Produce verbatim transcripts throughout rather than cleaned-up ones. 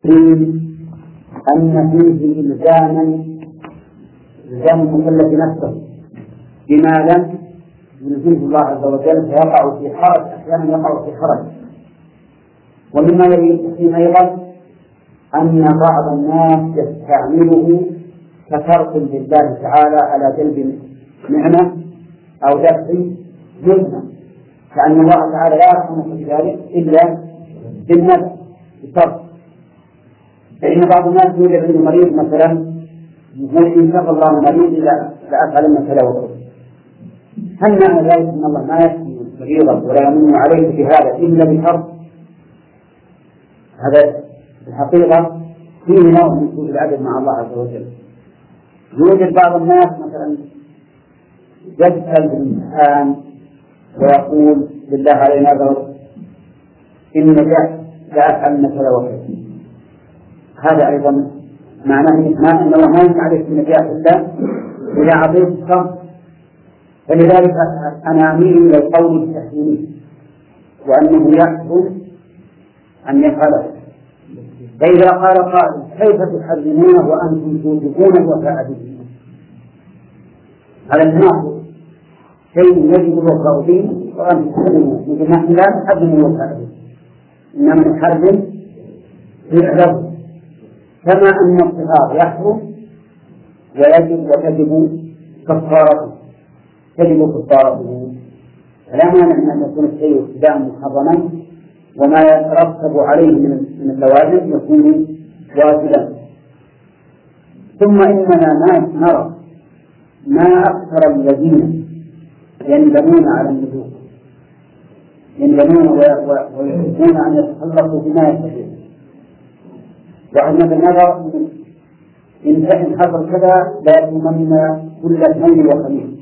أن فيه إلزاما إلزام المكلف نفسه بما لم يلزمه الله عز وجل فيقع في حرج، أحيانا يقع في حرج. ومما يلزم أيضا أن بعض الناس يستعمله كفرق لله تعالى على جلب نعمة أو دفع جنة، فأن الله تعالى لا يرحمه في ذلك إلا بالنفع بشرط. فإن بعض الناس يوجد عنده مريض مثلا يقول إن شاء الله مريض لأفعل مثله وكذا، هل معنى ذلك أن الله ما يكفي مريضا ولا يمن عليه بهذا إلا بشرط؟ هذا الحقيقة فيه نوع من سوء الأدب مع الله عز وجل. يوجد بعض الناس مثلا يجهل بالإنسان ويقول لله علي نذر إن نجحت لأفعل مثل وكذا، هذا أيضا معناه ما أن الله ما ينفع عليك النجاح إلا إذا أعطيت الشرط. فلذلك أنا أميل إلى القول التحسيني وأنه يحسن أن يفعله. فإذا قال قائل كيف تحرمونه وأنتم توجبون الوفاء به؟ على التناقض، شيء يجب الوفاء به وأنتم تحرمونه، مثل نحن لا نحرم الوفاء به إنما نحرم فعله، كما أن الصغار يحرم ويجب وتجب كفارته تجب كفارته. فلا مانع من أن يكون الشيء ابتداء محرما وما يترتب عليه من اللوازم يكون واجبا. ثم إننا ما نرى ما أكثر الذين يندمون على النذور، يندمون ويحبون أن يتخلصوا بما يستطيعون. وعندنا بالنظر إن حصل كذا لا يكون كل اثنين وخميس،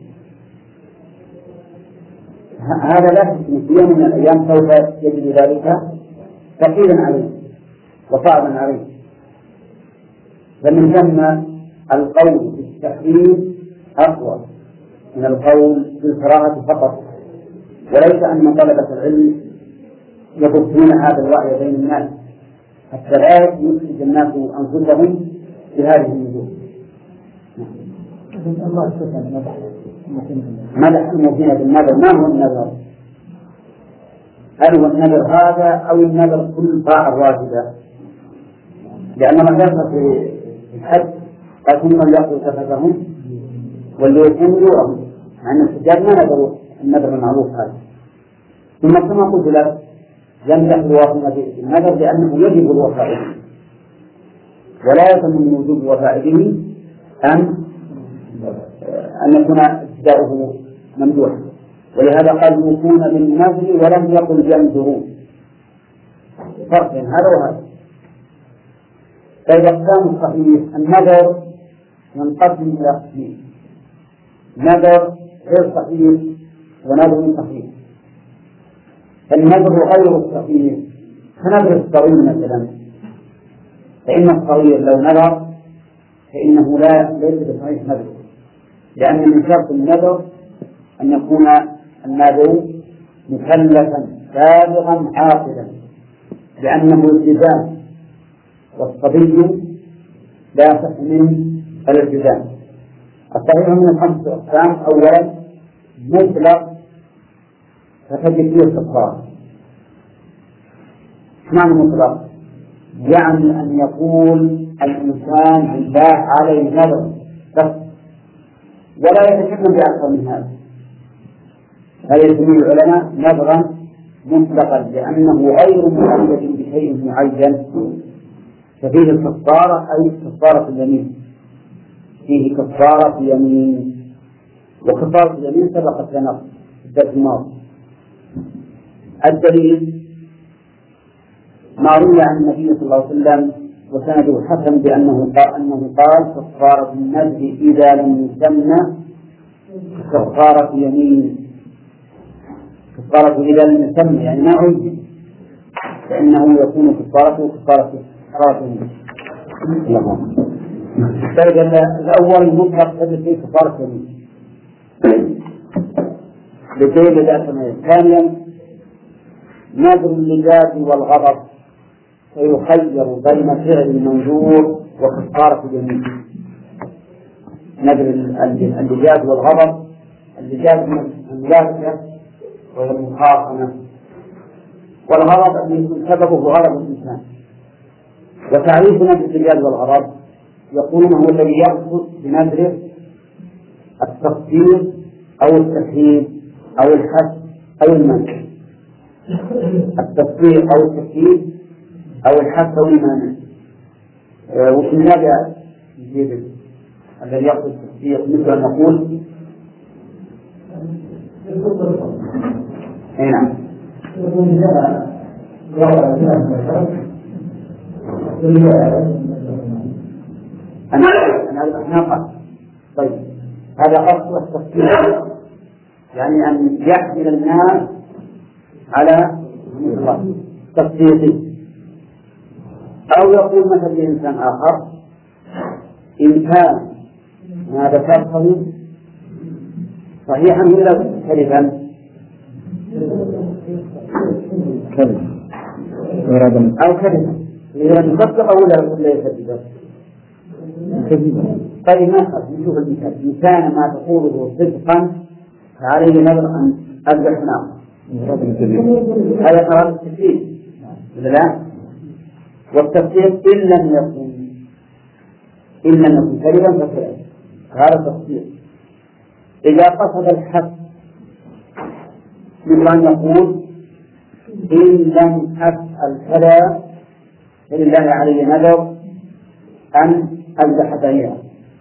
هذا لا في يوم من الأيام سوف يجد ذلك ثقيلا عليه وصعبا عليه. فمن ثم القول بالتحريم أقوى من القول بالكراهة فقط، وليس أن طلبة العلم يبثون هذا الوعي بين الناس حتى لا يفسد الناس أنفسهم بهذه النذور. الله سبحانه مدح المبين بالنذر. ما هو النذر؟ هل هو النذر هذا أو النذر كل طاعة واجبة؟ لأن ما ذكر في الحج قال ثم يأخذوا سفتهم واللي ينذرهم، مع أن الحجاج ما نذروا النذر المعروف هذا. ثم كما قلت لك يمدح الوافون بالنذر لأنه يجب الوفاء به، ولا يلزم من وجوب الوفاء به أن أن يكون ابتداؤه ممدوحا. ولهذا قال يوفون بالنذر ولم يقل ينذرون، فرق بين هذا وهذا. فإذا كان صحيح النذر ينقسم إلى قسمين: نذر غير صحيح ونذر صحيح. فالنذر غير الصحيح كنذر الصغير مثلا، فإن الصغير لو نذر فإنه لا ليس بصحيح نذر، لأن من شرط النذر أن يكون الناذر مكلفا بالغا عاقلا، لأنه التزام، والصبي لا يصح منه الالتزام. الصحيح من الخمس أقسام: أولا مطلق فتجد فيه الكفارة. معنى مطلق؟ يعني أن يقول الإنسان بالله عليه نذر بس ولا يتكلم بأكثر من هذا، هذا يسميه العلماء نذرا مطلقا، لأنه غير مقيد بشيء معين. ففيه الكفارة أي كفارة اليمين، فيه كفارة اليمين، وكفارة اليمين سبقت لنا في الدرس الماضي. الدليل ما روي عن النبي صلى الله عليه وسلم وسنده حسن بأنه قال أنه قال كفارة النذر إذا لم يسمى كفارة يمين. كفارة إذا لم يسمى يعني ما عيد، فإنه يكون كفارته كفارة كفارة يمين. الأول المطلق تجد فيه كفارة يمين لدليل ذات. ثانيا نذر اللجاج والغضب فيخير بين فعل المنذور وكفارة اليمين. نذر اللجاج والغضب، اللجاج من الملابسة وهي المخاصمة، والغضب أن يكون سببه غضب الإنسان. وتعريف نذر اللجاج والغضب يقولون هو الذي يقصد بنذره التخفيف أو التحريم أو الحث أو المنع، التخفيف أو التحريم أو الحث أو المنع. أه وفي هذا الذي يقصد التخفيف مثل أن نقول أي نعم أنا أنا أنا طيب هذا قصد التخفيف، يعني أن يحمل الناس على تخفيفه. أو يقول مثلا لإنسان آخر إن كان ما ذكرته صحيحا ولا كذبا أو كذبا، إذا نصدق ولا ولا يكذب. طيب نأخذ نشوف المثال، إن كان ما تقوله صدقا فعليه نذر أن أذبح ناقة، هذا قرار التكليف ولا لا؟ والتفسير إن لم يكن إن لم يكن كذبا فكذب، هذا التفسير. إذا قصد الحث مثل أن يقول إن لم أفعل كذا فلله علي نذر أن أذبح بعيرا.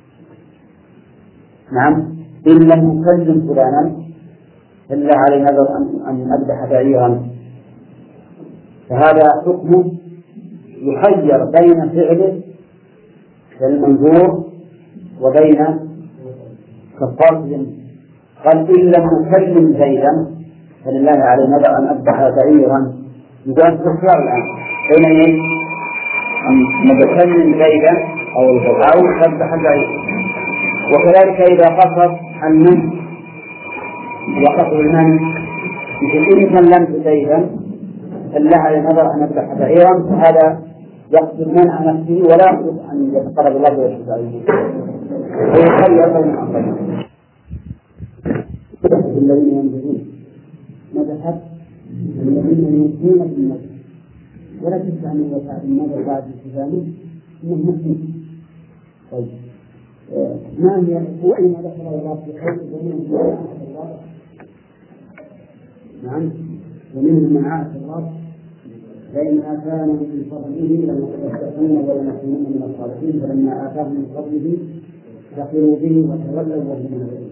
نعم، إن لم يكلم فلانا فلله علي نذر أن أذبح بعيرا، فهذا حكم يخير بين فعله المنذور وبين كفارة اليمين. قال إن لم يكلم زيدا فلله علي نذر أن أذبح بعيرا. يقول استخيار الآن بين أن يكلم زيدا أو أذبح بعيرا. وكذلك إذا قصد المنع وقصد المنع مثل إن كلمت زيدا فلله علي نذر أن أذبح بعيرا، فهذا يقصد منع نفسه ولا يقصد أن يتقرب الله ويشفع عليه، ويخير بين الأمرين. الذين ينبغون مدحت الذين ينبغون بالنذر ولا تدفع من وفاء النذر بعد التزامه إنه مسلم. طيب ما هي وإن دخل الله في حيث ومنهم الله نعم ومنهم من عاهد الله فإن آتاهم من فضله لنصدقن ولنكونن من الصالحين، فلما آتاهم من فضله بخلوا به وتولوا وهم منكرون.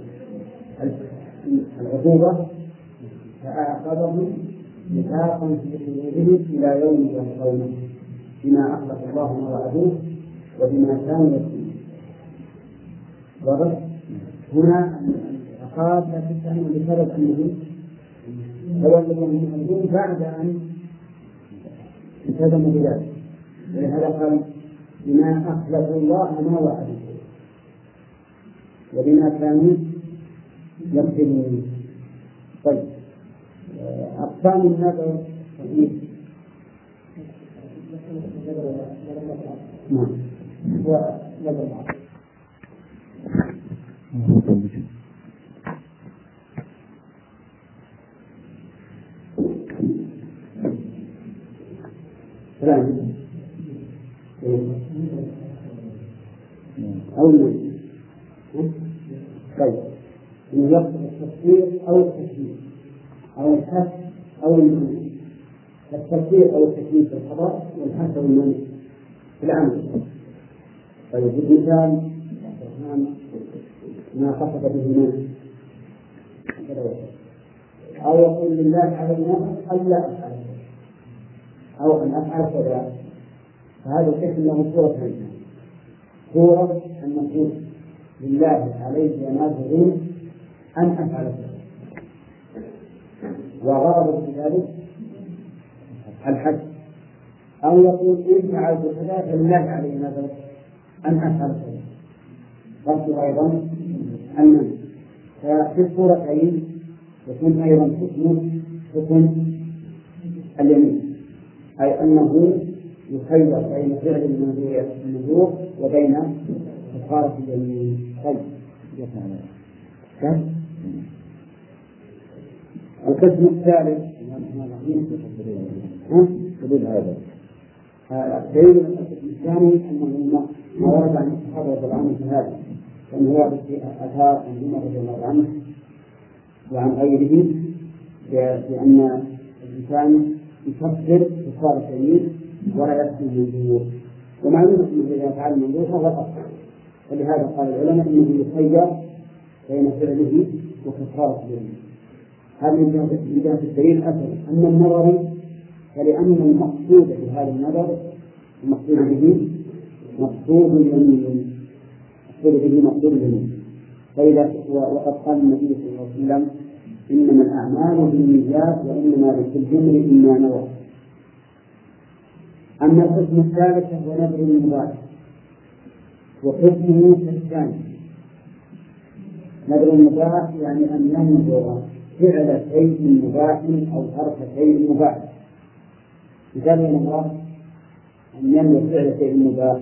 العقوبة فأعقبهم نفاقا في قلوبهم إلى يوم يلقونه بما أخلف الله ما وعدوه وبما كانوا يكذبون. واضح؟ هنا العقاب لا تستعين بسبب أنه تولوا وهم منكرون بعد أن التزموا بذلك، ولهذا قال بما أخلف الله ما وعده وبما كانوا يكذبون. طيب أقسام النذر صحيح. نعم ونذر سلام أو المنع. طيب إنه يقصد التفسير أو التشبيه أو الحث أو المنع. التفسير أو التشبيه في القضاء والحث أو المنع في العمل. طيب مثال ما قصد به المنع أو يقول لله علينا ألا أفعل أو أن أفعل كذا، فهذا الحكم له صورتين: صورة أن نقول لله عليه ناظرين أن أفعل كذا، وغرض في ذلك الحج. أو يقول إن فعلت كذا فلله عليه ناظر أن أفعل كذا، قصد أيضا أن ففي الصورتين يكون أيضا حكم حكم اليمين، أي أنه يخير بين فعل النذور وبين كفارة اليمين. طيب القسم الثالث دليل هذا دليل القسم الثاني أنه ما ورد عن الصحابة رضي الله عنهم في هذا، فإنه ورد في آثار عن عمر رضي الله عنه وعن غيره بأن الإنسان يكفر كفارة اليمين ولا يكفي المنذور، ومعلومة أنه إذا فعل المنذور فهو قطع، ولهذا قال العلماء أنه يخير بين فعله وكفارة اليمين. هذا من جهة الدليل الأثر. أما النظر فلأن المقصود بهذا النظر المقصود به مقصود اليمين، مقصود به مقصود اليمين. فإذا وقد قال النبي صلى الله عليه وسلم إنما الأعمال بالنيات وإنما لكل امرئ ما نوى. أما القسم الثالث هو نذر المباح، وحكمه كالثاني. نذر المباح يعني أن ينذر فعل شيء مباح أو ترك شيء مباح. مثال المباح أن ينذر فعل شيء مباح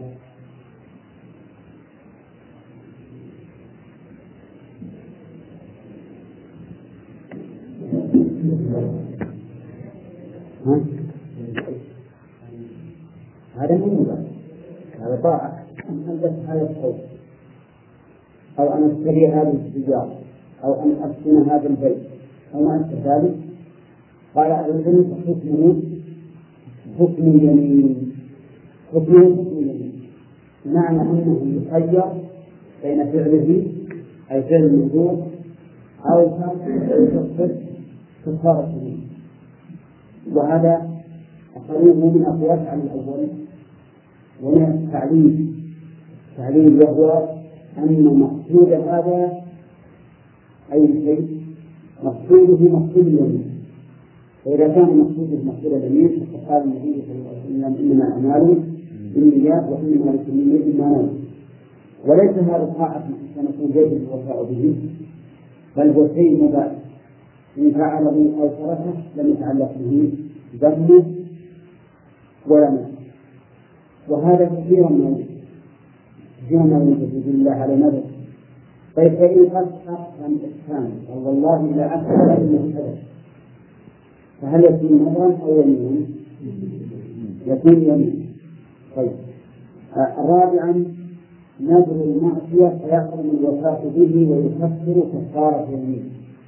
هذا مو مباح، هذا طاعة. أن ألبس هذا الثوب، أو أن أشتري هذه السيارة، أو أن أسكن هذا البيت، أو ما أشبه ذلك. قال أهل العلم حكمه حكم اليمين، حكمه حكم اليمين، معنى أنه يخير بين فعله أي فعل النذور أو ترك كفارة اليمين. وهذا أقربه من أقوال على الأول ومن التعليل تعليل وهو أن مقصود هذا أي شيء مقصوده مقصود اليمين. فإذا كان مقصوده مقصود اليمين فقد قال النبي صلى الله عليه وسلم إنما الأعمال بالنيات وإنما لكل امرئ ما نوى. وليس هذا الطاعة سنكون يجب الوفاء به، بل هو شيء مباح إن فعله أو تركه لم يتعلق به ذنبه ولا مال. وهذا كثيرا ما كثيرا ما يوجد بالله على نذر. طيب فإن قد أقسم إحسان قال والله لا أفعل إلا كذا، فهل يكون نذرا أو يمينا؟ يكون يمينا. طيب رابعا نذر المعصية فيحرم الوفاء به ويكفر كفارة يمين.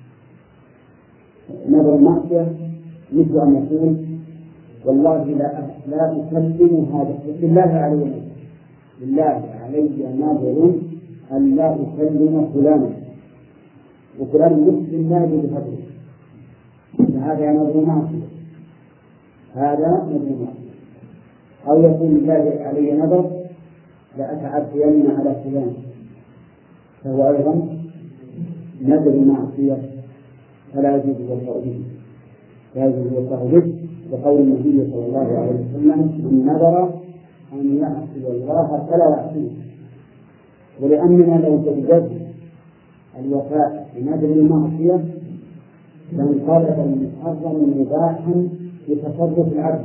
نذر المعصية مثل أن يقول والله لا لا أسلم هذا لله علي نذر، لله علي نذر أن لا أسلم فلانا، وفلان يسلم الله بفضله، فهذا نذر معصية، هذا نذر معصية. أو يقول لله علي نذر لأتعدين على فلان، فهو أيضا نذر معصية فلا يجوز الوفاء به، لا يجوز الوفاء به، وقول النبي صلى الله عليه وسلم من نذر أن يعصي الله فلا يعصيه. ولأننا لو جددنا الوفاء بنذر المعصية لانقلب المحرم مباحا بتصرف العبد،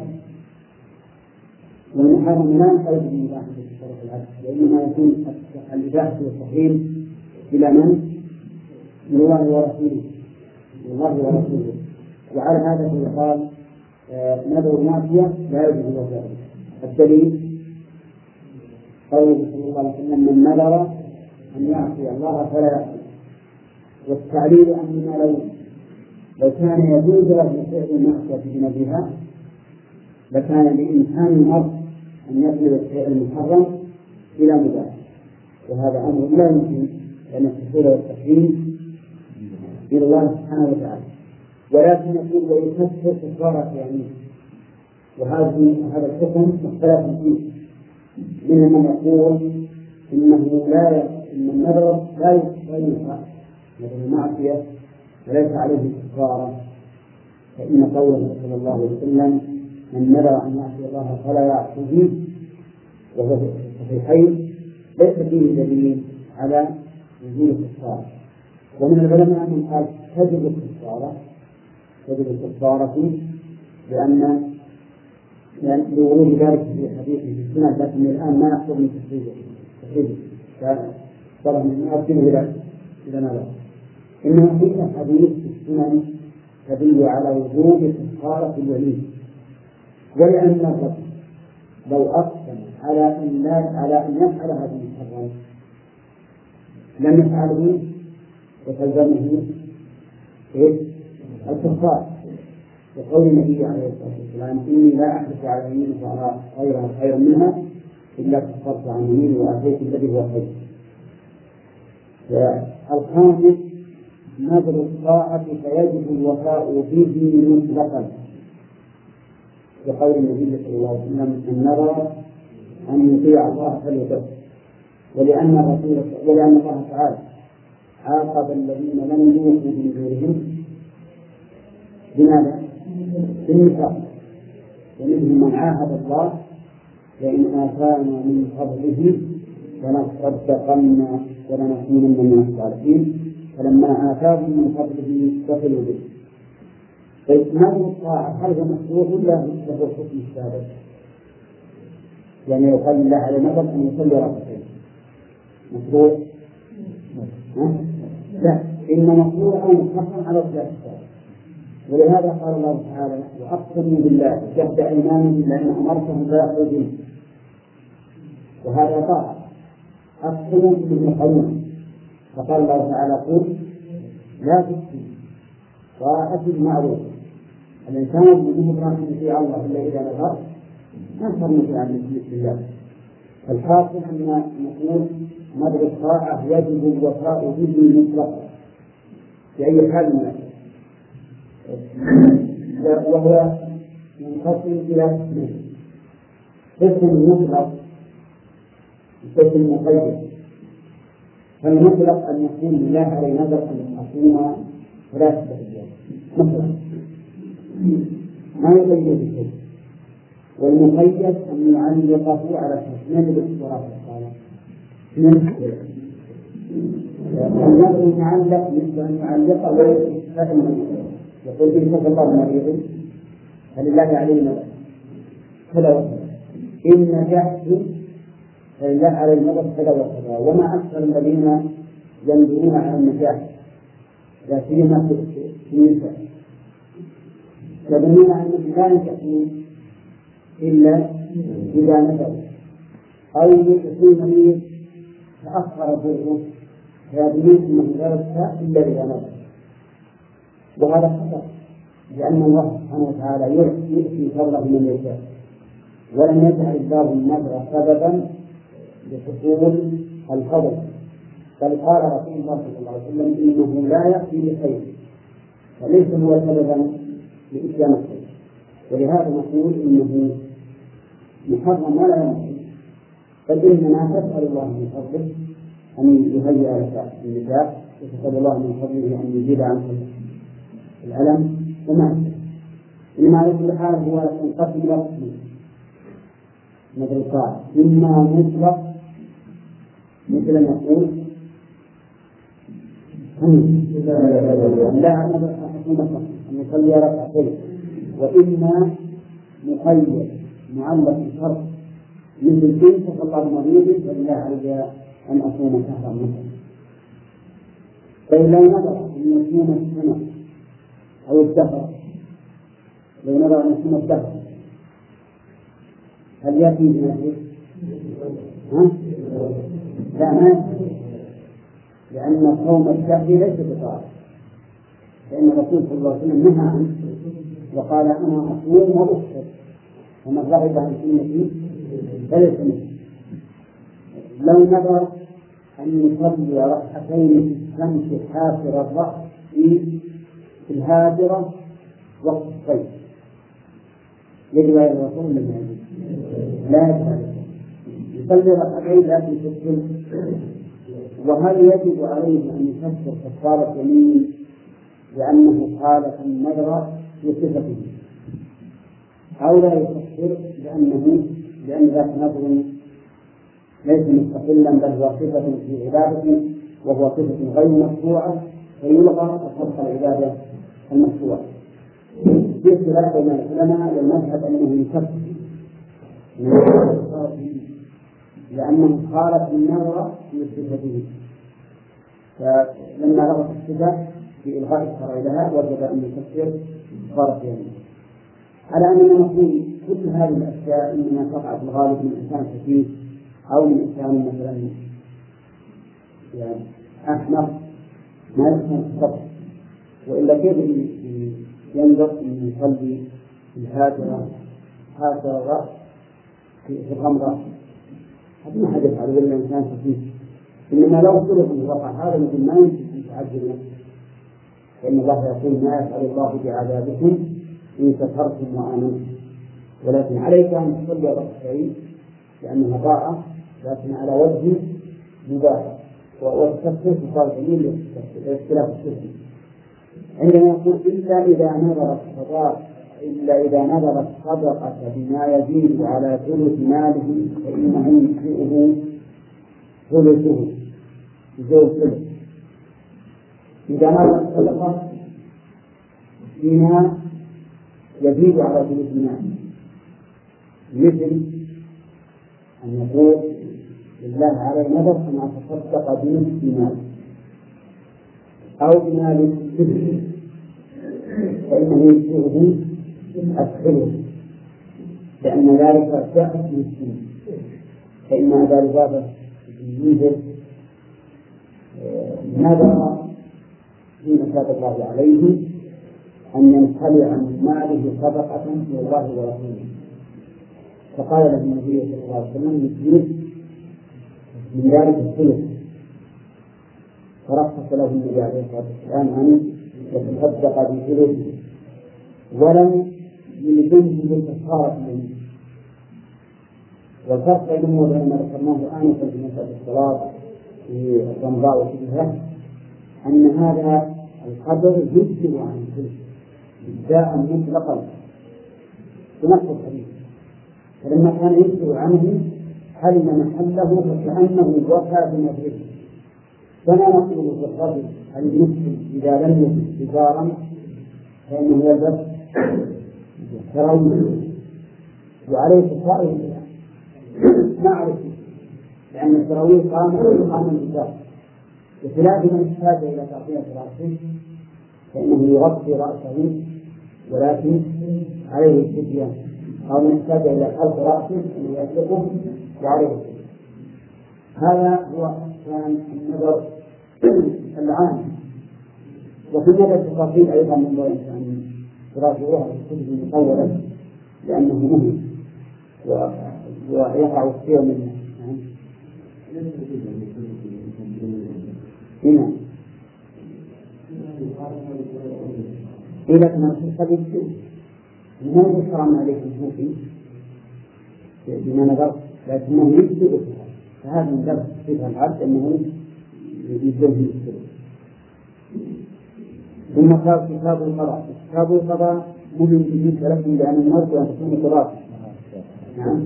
والمحرم لا ينقلب مباحا بتصرف العبد، وإنما يكون الإباحة والتحريم إلى من؟ من الله ورسوله، من الله ورسوله. وعلى هذا فيقال نذر المعصية لا يجوز الوفاء. الدليل قوله صلى الله عليه وسلم من نذر أن يعصي الله فلا يعصي. والتعليل أننا لو لو كان يجوز له فعل المعصية بنذرها لكان لإمكان المرء أن يصل الشيء المحرم إلى مباح، وهذا أمر لا يمكن أن التحليل والتحريم إلى الله سبحانه وتعالى. ولكن يقول ويكفر كفارة يمين، وهذا هذا الحكم مختلف فيه. منهم من يقول إنه لا إن النذر لا ينفع نذر المعصية وليس عليه كفارة، فإن قوله صلى الله عليه وسلم من نذر أن يعصي الله فلا يعصيه وهو في الصحيحين ليس فيه دليل على وجود الكفارة. ومن العلماء من قال تجب الكفارة تجب الكفارة لأن يعني لورود ذلك في حديثه في السنة، لكن الآن ما نحصل من تحريجه تحريجه فطبعا نؤكد إلى إلى ماذا؟ إنه في حديث في السنن تدل على وجوب كفارة اليمين، ولأن الرجل لو أقسم على أن لا على أن يفعل هذا المحرم لم يفعله وتلزمه الكفار، وقول النبي عليه الصلاة والسلام إني لا أحلف على يمين وأرى غيرها خيرا منها إلا كفرت عن يميني وآتيت الذي هو خير. الخامس نذر الطاعة فيجب الوفاء به مطلقا، وقول النبي صلى الله عليه وسلم إن نذر أن يطيع الله فليطع، ولأن الرسول ولأن الله تعالى عاقب الذين لم يوفوا بنذورهم بماذا؟ بالنفاق، ومنهم من عاهد الله لئن آتانا من فضله لنصدقن ولنكونن من الصالحين، فلما آتاهم من فضله بخلوا به. فإتمام الطاعة هل هو مشروع ولا له الحكم السابق؟ يعني يقال الله على نظر أن يصلي ركعتين مشروع؟ لا، إن مشروع مقدم على الصلاة السابق، ولهذا قال الله تعالى وأقسموا بالله جهد أيمانهم لأن أمرتهم لا يخرجون، وهذا طاعة. أقسموا بالمقيم، فقال الله تعالى قل لا تشركوا طاعة المعروف. الإنسان يجب أن يطيع الله إلا إذا نذر ما صار مطيعا لله. الحاصل أن نقول نذر الطاعة يجب الوفاء به مطلقا في أي حال من الأحوال، وهو ينقسم إلى قسمين: قسم مطلق وقسم مقيد. فالمطلق أن يكون لله عليه نذر أن أصوم ثلاثة أيام مطلق ما يقيد بشيء، والمقيد أن يعلقه على حسنين الاختراق الصالح. النذر يتعلق مثل أن يعلقه ويستفاد منه، يقول إن شاء الله مريض فلله علينا كذا وكذا، إن نجحت فلله على النذر كذا وكذا. وما أكثر الذين ينذرون على النجاح لا سيما في النساء، يظنون أنهم لا ينجحون إلا إذا نذروا، أو يكون مريض تأخر بره فيظنون أنه لا ينجح إلا إذا نذر، وهذا خطأ، لأن الله سبحانه وتعالى يؤتي فضله من يشاء، ولم يجعل الله النذر سببا لحصول الفضل، بل قال رسول الله صلى الله عليه وسلم إنه لا يأتي بخير، وليس هو سببا لإتيان الخير. ولهذا نقول إنه محرم ولا يمكن، بل إننا نسأل الله من فضله أن يهيئ لك النجاح، وتسأل الله من فضله أن يزيد عنك الألم وما إنما على كل حال هو ينقسم إلى قسمين نذر الطاعة: إما مطلق مثل أن يقول لا أن يصلي ركعتين، وإما مقيد معلق بشرط مثل إن شاء الله مريض فلله علي أن أصوم شهرا مثلا. فإن لو نذر أن يصوم السنة أو الدهر، لو نرى أن يكون الدهر هل يأتي بنفسه؟ ها؟ لا، ما يأتي، لأن صوم الدهر ليس بطاعة، لأن الرسول صلى الله عليه وسلم نهى عنه وقال أنا أصوم وأفطر، ومن رغب عن سنتي فليس مني. لو نذر أن يصلي ركعتين في الشمس حافر الرأس في الهاجرة وقت الصيف، يجب على الرسول لم يجب لا يفعل، يصلي ركعتين لكن في الشمس. وهل يجب عليه أن يفسر كفارة يمين لأنه قال النذر في صفته، أو لا يفسر لأنه لأن ذاك نذر ليس مستقلا بل هو صفة في عبادته وهو صفة غير مشروعة فيلغى وصدق العبادة المشروعة؟ في اختلاف بين العلماء والمذهب أنه يكفر لأنه خالف النظر في صفته، فلما رغب الصفة في إلغاء الشرع لها وجب أن يفسر صارت يعني. على أننا نقول كل هذه الأشياء إنما تقع في الغالب من إنسان خفيف أو من إنسان مثلا يعني أحمق ما يفهم الصبر، وإلا كيف ينظر أن يصلي الهاجرة هاجر الرأس في الغمرة؟ هذا ما حدث على إلا إنسان خفيف. إنما لو طلب من وقع هذا مثل ما يمكن أن تعجل نفسه، فإن الله يقول ما يفعل الله بعذابكم إن كفرتم وآمنتم، ولكن عليك أن تصلي ركعتين لأنها طاعة لكن على وجه مباح، والتفسير صار جميل لاختلاف السنة. عندما يقول إلا إذا نظر الصدقة إلا إذا نظر الصدقة بما يزيد على ثلث ماله فإنه يجزئه ثلثه يجزئه ثلث. إذا نظر الصدقة بما يزيد على ثلث ماله، مثل أن يقول لله عليه نذر أن أتصدق بنصف مال أو بمال كله فإنه يجزئه الثلث، لأن ذلك جاء في السنة. فإن أبا لبابة ينذر نذر حين تاب الله عليه أن ينخلع من ماله صدقة لله ورسوله، فقال له النبي صلى الله عليه وسلم يجزئ من ذلك الثلث، فرخص له النبي عليه الصلاة والسلام أن يتصدق بثلثه ولم يلزمه بالكفارة منه. والفرق بينه وبين ما ذكرناه آنفا في مسألة الصلاة في الرمضاء وشبهه أن هذا القدر يجزئ عن الثلث إجزاء مطلقا بنص الحديث، فلما كان يجزئ عنه حلم محله فكأنه وفى بنذره. فما نقول في الرجل المسلم إذا لم يكن تجارا فإنه يلبس تراويح وعليه سائر ما أعرف، لأن التراويح قامت قام الإجابة، بخلاف من احتاج إلى تغطية رأسه فإنه يغطي رأسه ولكن عليه الفدية، أو من احتاج إلى حلق رأسه أن يحلقه وعليه الفدية. هذا هو كان النظر العام. وفي النظر التفاصيل أيضا من ضمن أن تراجعوها في الكتب المطولة لأنه مهم ويقع كثير منه. هنا إذا كان في الحديث ما يذكر عليك الكوفي بما نظر لكنه يجزئ، فهذا من درس فقه العبد أنه يجزئ في السلوك. ثم قال كتاب القضاء. كتاب القضاء مهم بالنسبة لكم لأن المرء أن تكون قضاء. نعم.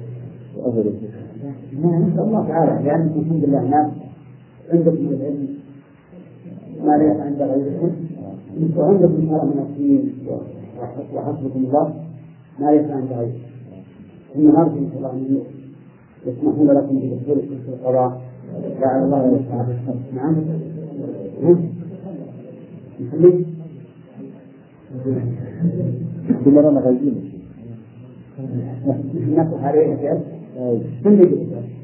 نعم نسأل الله تعالى لأنكم الحمد لله ناس عندكم من العلم ما ليس عند غيركم، وعندكم شرع من الدين وحسبكم الله ما ليس عند غيركم. ثم نرجو إن شاء الله أن يسمحون لكم بدخول في القضاء لعل الله يسعى. نعم. نخليك بما أنا غايبين نفتح عليه كيف من يجب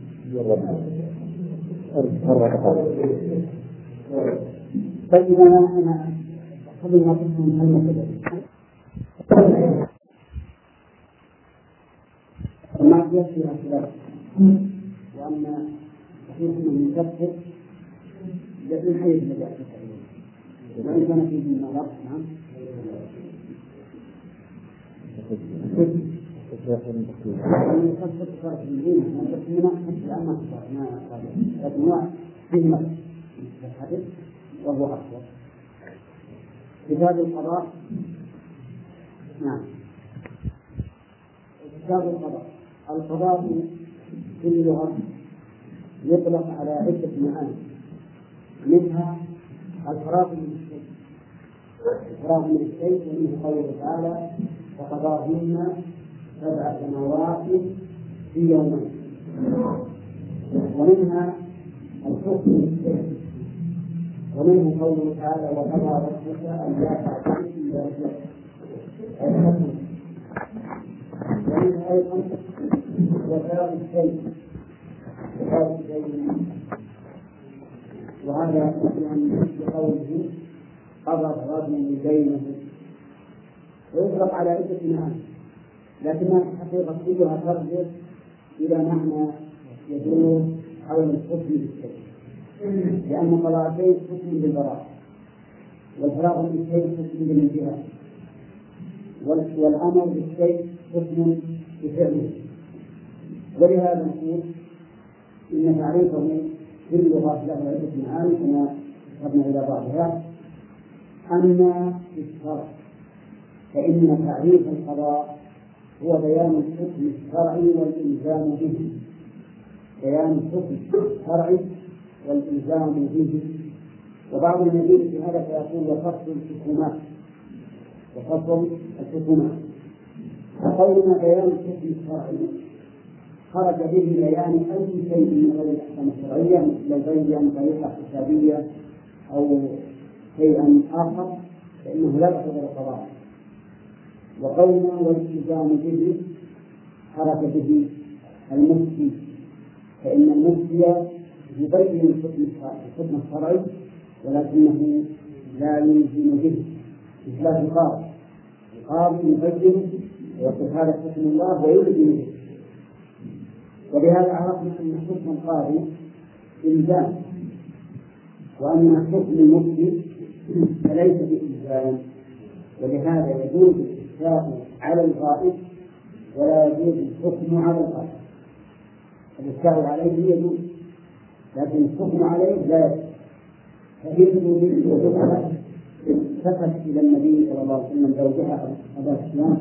طيب أنا أنا قبل ما قلت من المسألة وما يكفي أسباب، وأن صحيح من يكفر من حيث النجاة وإن كان فيه من نظر. نعم. لكن هو فيه مكة الحدث وهو أكبر. كتاب القضاء. نعم. كتاب القضاء. القضاء في اللغة يطلق على عدة معاني، منها الفراغ من الشيء، الفراغ من الشيء ومنه قوله تعالى فقضاهن سبع سماوات في يومين، ومنها الحكم الشرعي، ومنه قوله تعالى وقضى ربك ألا تعبدوا إلا إياه، ومنه أيضا وفاء الشيء وفاء الشيء، وهذا يعني بقوله قضى الرجل بينه، ويطلق على عدة معاني، لكنها حقيقة كلها ترجع إلى معنى يدور حول الحكم بالشيء، لأن طلاقين حكم بالبراءة، والفراغ من الشيء حكم بالانتهاء، والأمر بالشيء حكم بفعله. ولهذا نقول إن تعريفه في اللغة له عدة معاني كما ذهبنا إلى بعضها. أما في الشرع فإن تعريف القضاء هو بيان الحكم الشرعي والإلزام به، بيان الحكم الشرعي والإلزام به. وبعض المزيد في هذا فيقول وفصل الحكومات، وفصل الحكومات. فقولنا بيان الحكم الشرعي خرج به بيان أي شيء من غير الأحكام الشرعية مثل البيع عن طريقة حسابية أو شيئا آخر فإنه لا يعتبر قضاء. وقولنا والالتزام به خرج به المفتي، فإن المفتي يبين الحكم الشرعي ولكنه لا يلزم به، مثل القاضي، القاضي يبين ويقول هذا حكم الله ويلزم به. وبهذا عرفنا أن حكم القاضي إلزام، وأن حكم المفتي فليس بإلزام، ولهذا يجوز الإفتاء على الغائب ولا يجوز الحكم على الغائب. الإفتاء عليه يجوز لكن الحكم عليه لا يجوز. فإنه بالوجوب سكت إلى النبي صلى الله عليه وسلم زوجها أبا سفيان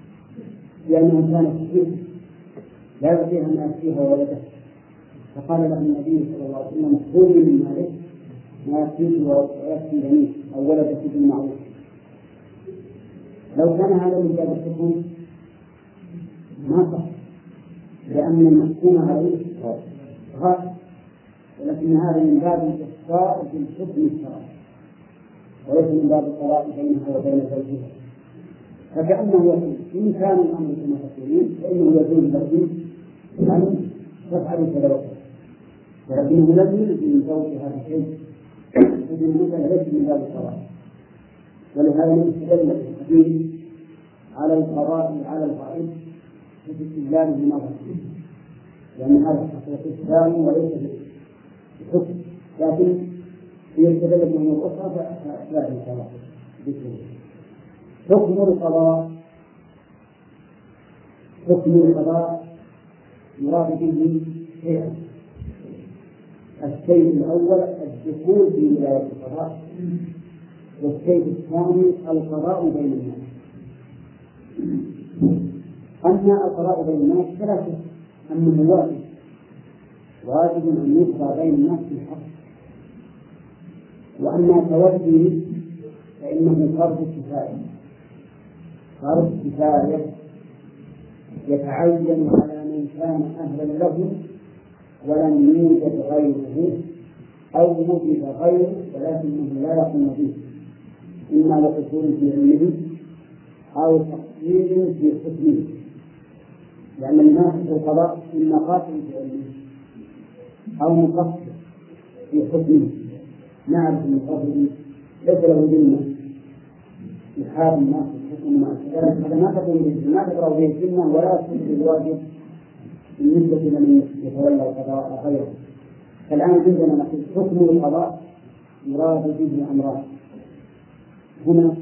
لأنه كان فيه لا يعطيها ما فيها ولده، فقال له النبي صلى الله عليه وسلم خذي من مالك ما يكفيك ويكفي بنيك أو ولدك بالمعروف. لو كان هذا من باب الحكم ما صح، لأن المحكوم عليه غائب، ولكن هذا من باب الإخطاء في الحكم الشرعي وليس من باب الطلاق بينها وبين زوجها. فكأنه يقول إن كان الأمر كما تقولين فإنه يجوز لكم أن تفعلوا كذا وكذا، ولكنه لم يلزم زوجها بشيء، فإن المسألة ليس من باب الطلاق. ولهذا نستدل بالحديث على القضاء على الغائب في استدلال بنظر، لأن هذا حقيقة الثاني وليس بحكم، لكن يستدل بأمور أخرى فلا إن شاء الله ذكره. حكم القضاء، حكم القضاء يراد به شيئا: الشيء الأول الدخول في ولاية القضاء، والشيء الثاني القضاء بين الناس. أما القضاء بين الناس فلا شك أنه واجب، واجب أن يقضى بين الناس بالحق. وأما توجيه فإنه فرض كفاية، فرض كفاية يتعين على من كان أهلا له ولم يوجد غيره أو وجد غيره ولكنه لا يقوم به، إما لقصور في علمه أو تقصير في حكمه، لأن الناس في القضاء إما قاصر في علمه أو مقصر في حكمه. نعرف المقصر ليس له ذمة يحاب الناس الحكم مع ذلك، هذا ما تقول به ما تقرأ به الذمة ولا تقول بالواجب بالنسبة لمن يتولى القضاء غيره. فالآن عندنا نقول حكم القضاء يراد به أمران: هنا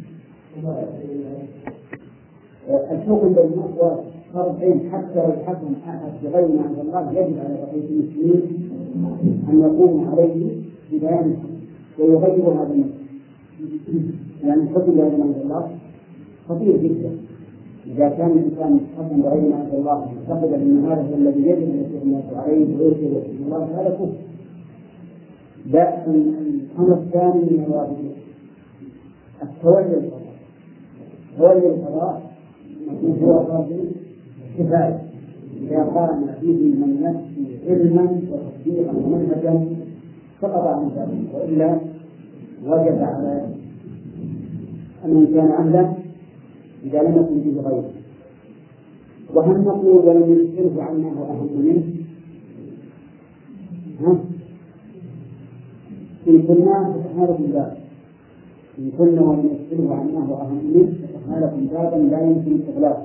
الحكم بالنص فرض عين، حتى لو حكم أحد بغير ما أنزل الله يجب على بقية المسلمين أن يقوموا عليه ببيان الحكم ويغير هذا النص، يعني الحكم بغير ما أنزل الله خطير جدا. إذا كان الإنسان حكم بغير ما أنزل الله معتقدا أن هذا هو الذي يجب أن يكون الناس عليه ويرسل الله، هذا كفر. ده الأمر الثاني من الواجبين التولي القضاء. تولي القضاء هو فرض كفاية، إذا قام فيه من نفسه علما وتصديقا ومنهجا سقط عن ذلك، وإلا وجب على أن كان أهلا إذا لم يكن به غيره. وهل نقول ولم يذكره عنه أهم منه؟ ها؟ إن كنا فتحنا بالله، إن كنا ولم يذكره عنه أهم منه فتحنا لكم بابا لا يمكن استغلاقه،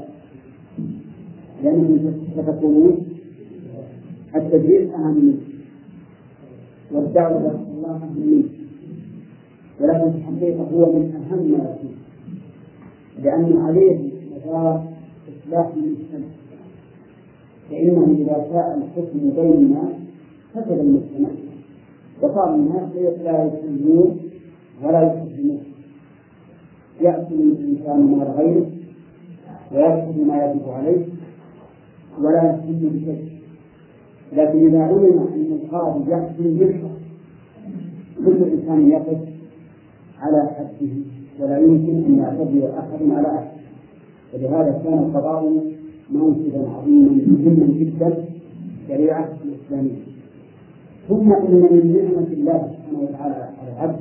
لأنهم ستكونون التدريس أهم منه والدعوة إلى الله أهم منه، ولكن في الحقيقة هو من أهم ما يكون، لأن عليه مدار إصلاح المجتمع، فإنه إذا جاء الحكم بين الناس فسد المجتمع وصار الناس لا يسلمون ولا يحكمون، يأكل الإنسان مال غيره ويأكل ما يجب عليه ولا يحكم بشيء. لكن إذا علم أن القاضي يحكم بالحق كل إنسان يقف على حده ولا يمكن أن يعتدي أحد على أحد، ولهذا كان القضاء منصبا عظيما مهما جدا شريعة الإسلامية. ثم إن من نعمة الله سبحانه وتعالى على العبد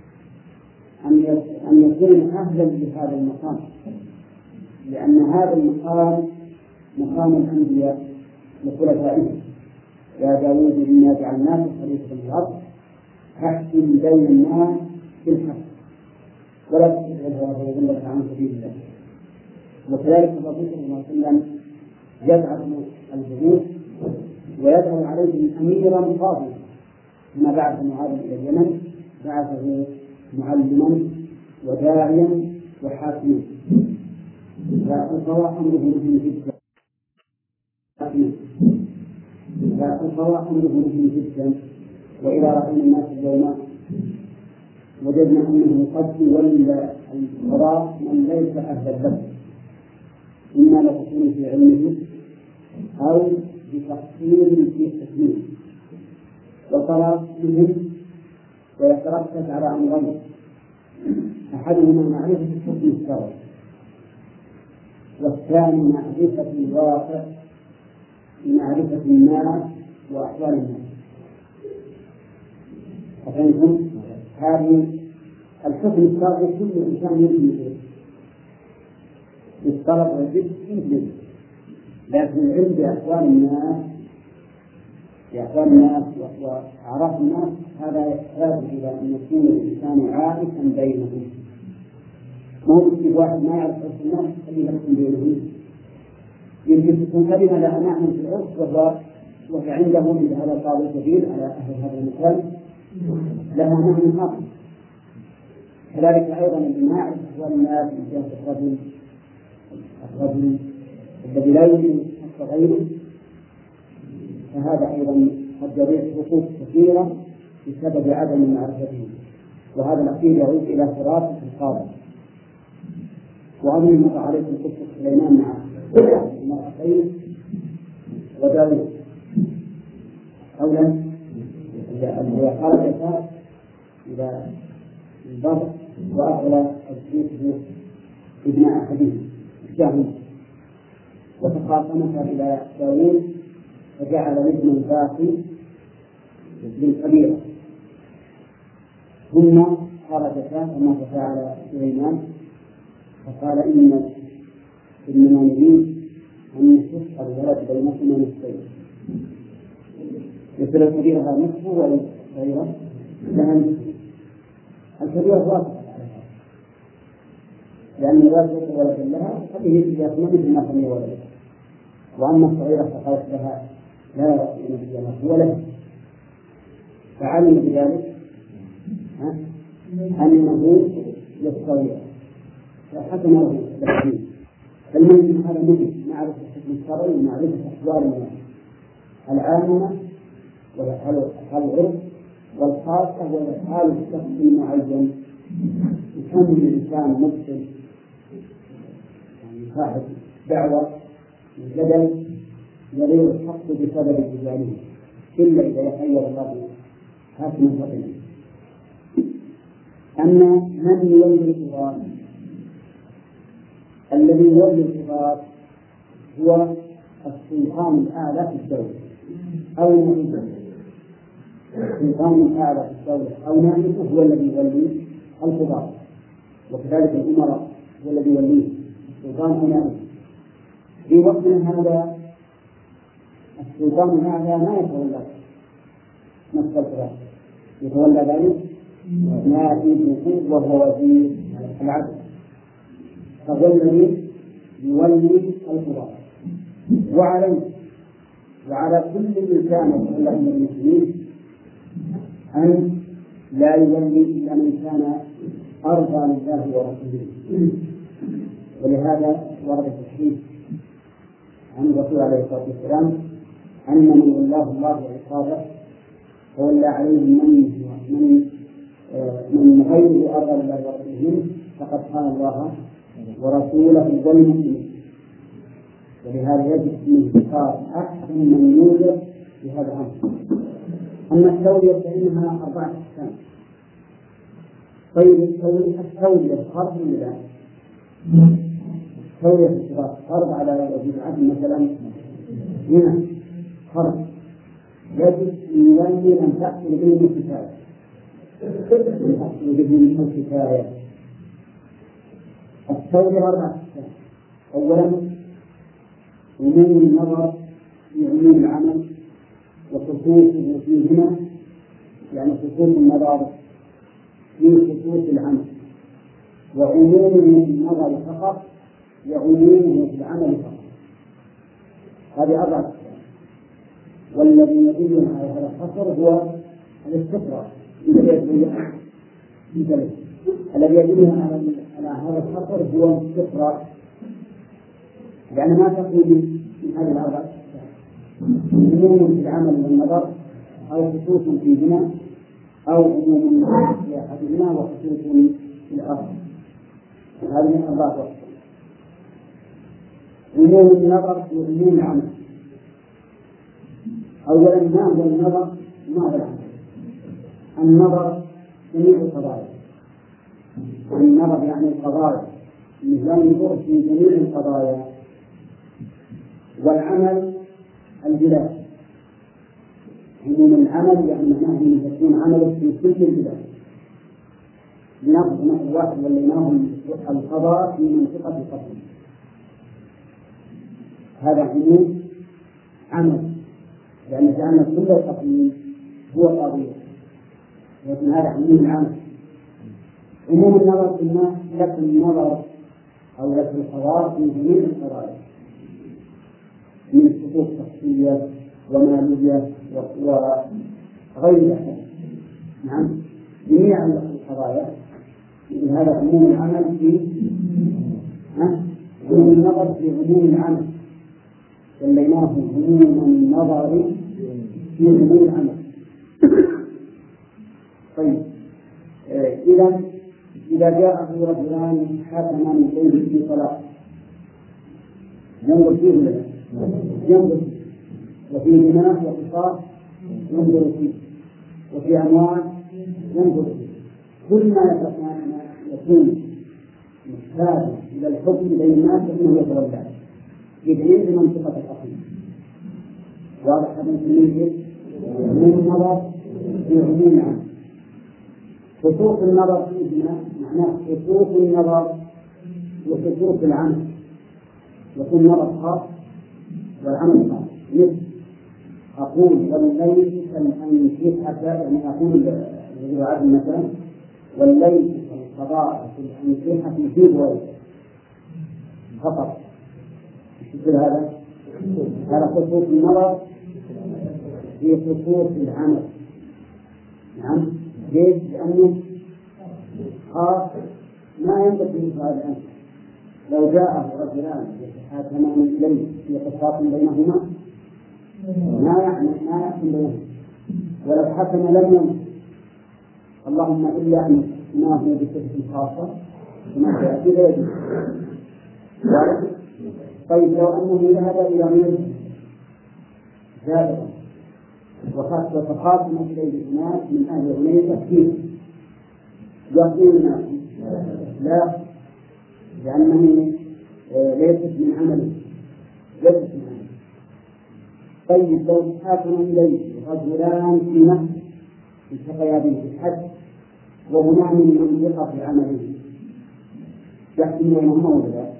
أن يكون أهلا لهذا المقام، لأن هذا المقام مقام الأنبياء لخلفائهم: يا داود إنا جعلناك خليفة في الأرض فاحكم بين الناس بالحق ولا تتبع الهوى فيضلك عن سبيل الله. وكذلك الرسول صلى الله عليه وسلم يبعث الجنود ويدعو عليهم أميرا قاضيا، كما بعث معاذ إلى اليمن بعثه معلما وداعيا وحاكما. فالقضاء أمره مهم جدا، فالقضاء أمره مهم جدا. وإذا رأينا الناس اليوم وجدنا أنه قد ولى القضاء من ليس أهلا له، إما لتكون في علمه أو بتقصير في التكليف، وصار مهم ويتركز على أمرين: أحدهما معرفة الحكم الشرعي، والثاني معرفة الواقع بمعرفة الناس وأحوال الناس. ففهمتم؟ هذه الحكم الشرعي كل إنسان يمكن به بالطلب والجد يمكن، لكن العلم بأحوال الناس بأحوال الناس وأعراف الناس هذا يحتاج إلى أن يكون الإنسان عائشا بينهم. ما هو في واحد ما يعرف عرف الناس خليه يحكم بينهم، يمكن تكون كلمة لها معنى في العرف وهي عنده من هذا القاضي الكبير على أهل هذا المكان لها معنى خاص. كذلك أيضا من يعرف أحوال الناس من جهة الرجل الرجل الذي لا يمكن حق غيره، فهذا أيضا قد يضيع حقوق كثيرة بسبب عدم معرفته، وهذا الأخير يعود إلى فراسة القاضي. وأظن مر عليكم قصة سليمان مع المرأتين وداود أولا إذا قال الإنسان إلى البر وأغلى الشيخ ابن أحدهم الشهم وتخاصمت إلى داود فجعل الابن الباقي بالكبيرة، ثم خرجتا كما فعل سليمان فقال إن إنما نريد أن نشق الولد بينكما نصفين، يصير الكبيرة هذا نصفه والصغيرة لها نصفه. الكبيرة واثقة لأن الولد ليس ولدا لها هذه يأخذ مثل ما كان ولد، وأما الصغيرة فقالت لها لا ينبغي لها هو له، فعلم بذلك أنه للصغير فحكم له بالتحديد. فالمهم هذا مهم معرفة الحكم الشرعي ومعرفة أحوال الناس العامة والحال العرف والخاصة والحال الشخصي المعين. يكون الإنسان مسلم يعني صاحب دعوة الجدل يغير الحق بسبب جداله إلا إذا يخير الله حاكم الرجل. أما من يولي القضاء؟ الذي يولي القضاء هو السلطان الأعلى في الدولة أو نائبه. السلطان الأعلى في الدولة أو نائبه هو الذي يولي القضاة، وكذلك الأمراء هو الذي يوليه السلطان أو نائبه. في وقتنا هذا السلطان الأعلى ما يتولى نفس القضاء، يتولى ذلك نائبه وهو وزير العدل، فهو الذي يولي القضاء. وعليه وعلى كل إنسان يتولى من المسلمين أن لا يولي إلا من كان أرضى لله ورسوله. ولهذا ورد في الحديث عن الرسول عليه الصلاة والسلام أن من ولاه الله عقابه فولى عليهم من من من غيره أرضى لله ورسوله فقد خان الله ورسوله والمؤمنين. ولهذا يجب أن يختار أحسن من يوجد في هذا الأمر. أما التولية فإنها أربعة أقسام. طيب التولية فرض ولا لا؟ التولية في الشراء فرض على وزير العدل مثلا، هنا فرض يجب أن يولي من تحصل به الكفاية، من تحصل به الكفاية. التولية أربعة أقسام. أولا عموم النظر في عموم العمل وخصوصه فيهما، يعني خصوص النظر في خصوص العمل، وعمومه في النظر فقط وعمومه في العمل فقط. هذه أربعة أقسام. والذي يدل على هذا الحصر هو الاستقراء الذي يدل على هذا الحصر هو الاستقراء، يعني ما تقول من هذه الأربعة عموم في العمل والنظر أو خصوص فيهما أو عموم في أحدهما وخصوص في الآخر. هذه أربعة أقسام. عموم النظر في عموم العمل. أولا ما هو النظر؟ ما هو العمل؟ النظر جميع القضايا. النظر يعني القضايا، ينظر في جميع القضايا. والعمل البلاد. عموم العمل يعني معناه أن يكون عمله في كل البلاد. لنأخذ مثل واحد وليناه القضاء في منطقة القتل، هذا عموم عمل، لأن جعلنا كل القتل هو قضية، لكن هذا عموم العمل. عموم النظر في الناس لك النظر أو لك القضاء في جميع القضايا من حقوق شخصية ومالية وغيرها. نعم، جميع القضايا. هذا عموم العمل في عموم النظر في عموم العمل، سميناه عموم النظر في عموم العمل. طيب آه إذا إذا جاء رجلان حكما من بينه في طلاق ينظر فيه ولا ينظر فيه، وفي بناء وقصاص ينظر فيه، وفي أموال ينظر فيه. كل ما يكون محتاج إلى الحكم بين الناس فإنه يتولى بدليل بمنطقة الحكم. واضح هذا التمييز؟ عموم النظر في عموم العمل. خصوص النظر فيهما معناه خصوص النظر وخصوص العمل، يكون نظر خاص والعمل خاص. مثل أقول والليل كالأنكحة، يعني أقول العدل مثلا والليل كالقضاء في الأنكحة في غير فقط. مثل هذا هذا خصوص النظر في خصوص العمل. نعم، ليش؟ لأنه خاص ما ينبغي هذا الأمر. لو جاء رجلان يتحاكمان إليه في قصاص بينهما ما يعني ما يحكم بينهما، ولو حكم لم ينصف، اللهم إلا أن ما هو بصفة خاصة كما سيأتي لا يجوز. طيب لو أنه ذهب إلى غيره جابرا وتخاصم إليه الناس من أهل عنيزة فيه، يقول الناس لا، لأنه ليست من عمله، ليست من عمله، طيب لو حاكم إليه رجلان في نفس التقيا به في الحج وهما من منطقة في عمله يحكم بينهما ولا لا؟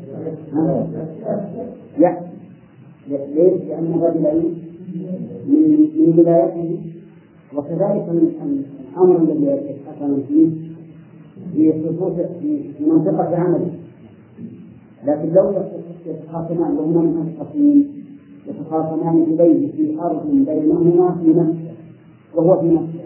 يحكم. ليش؟ لأن الرجلين من من بدايته وكذلك الأمر الذي يتحكم فيه في خصوص في منطقة عمله. لكن لو يتخاصمان وهما منطقتين يتخاصمان إليه في أرض بينهما في نفسه وهو في نفسه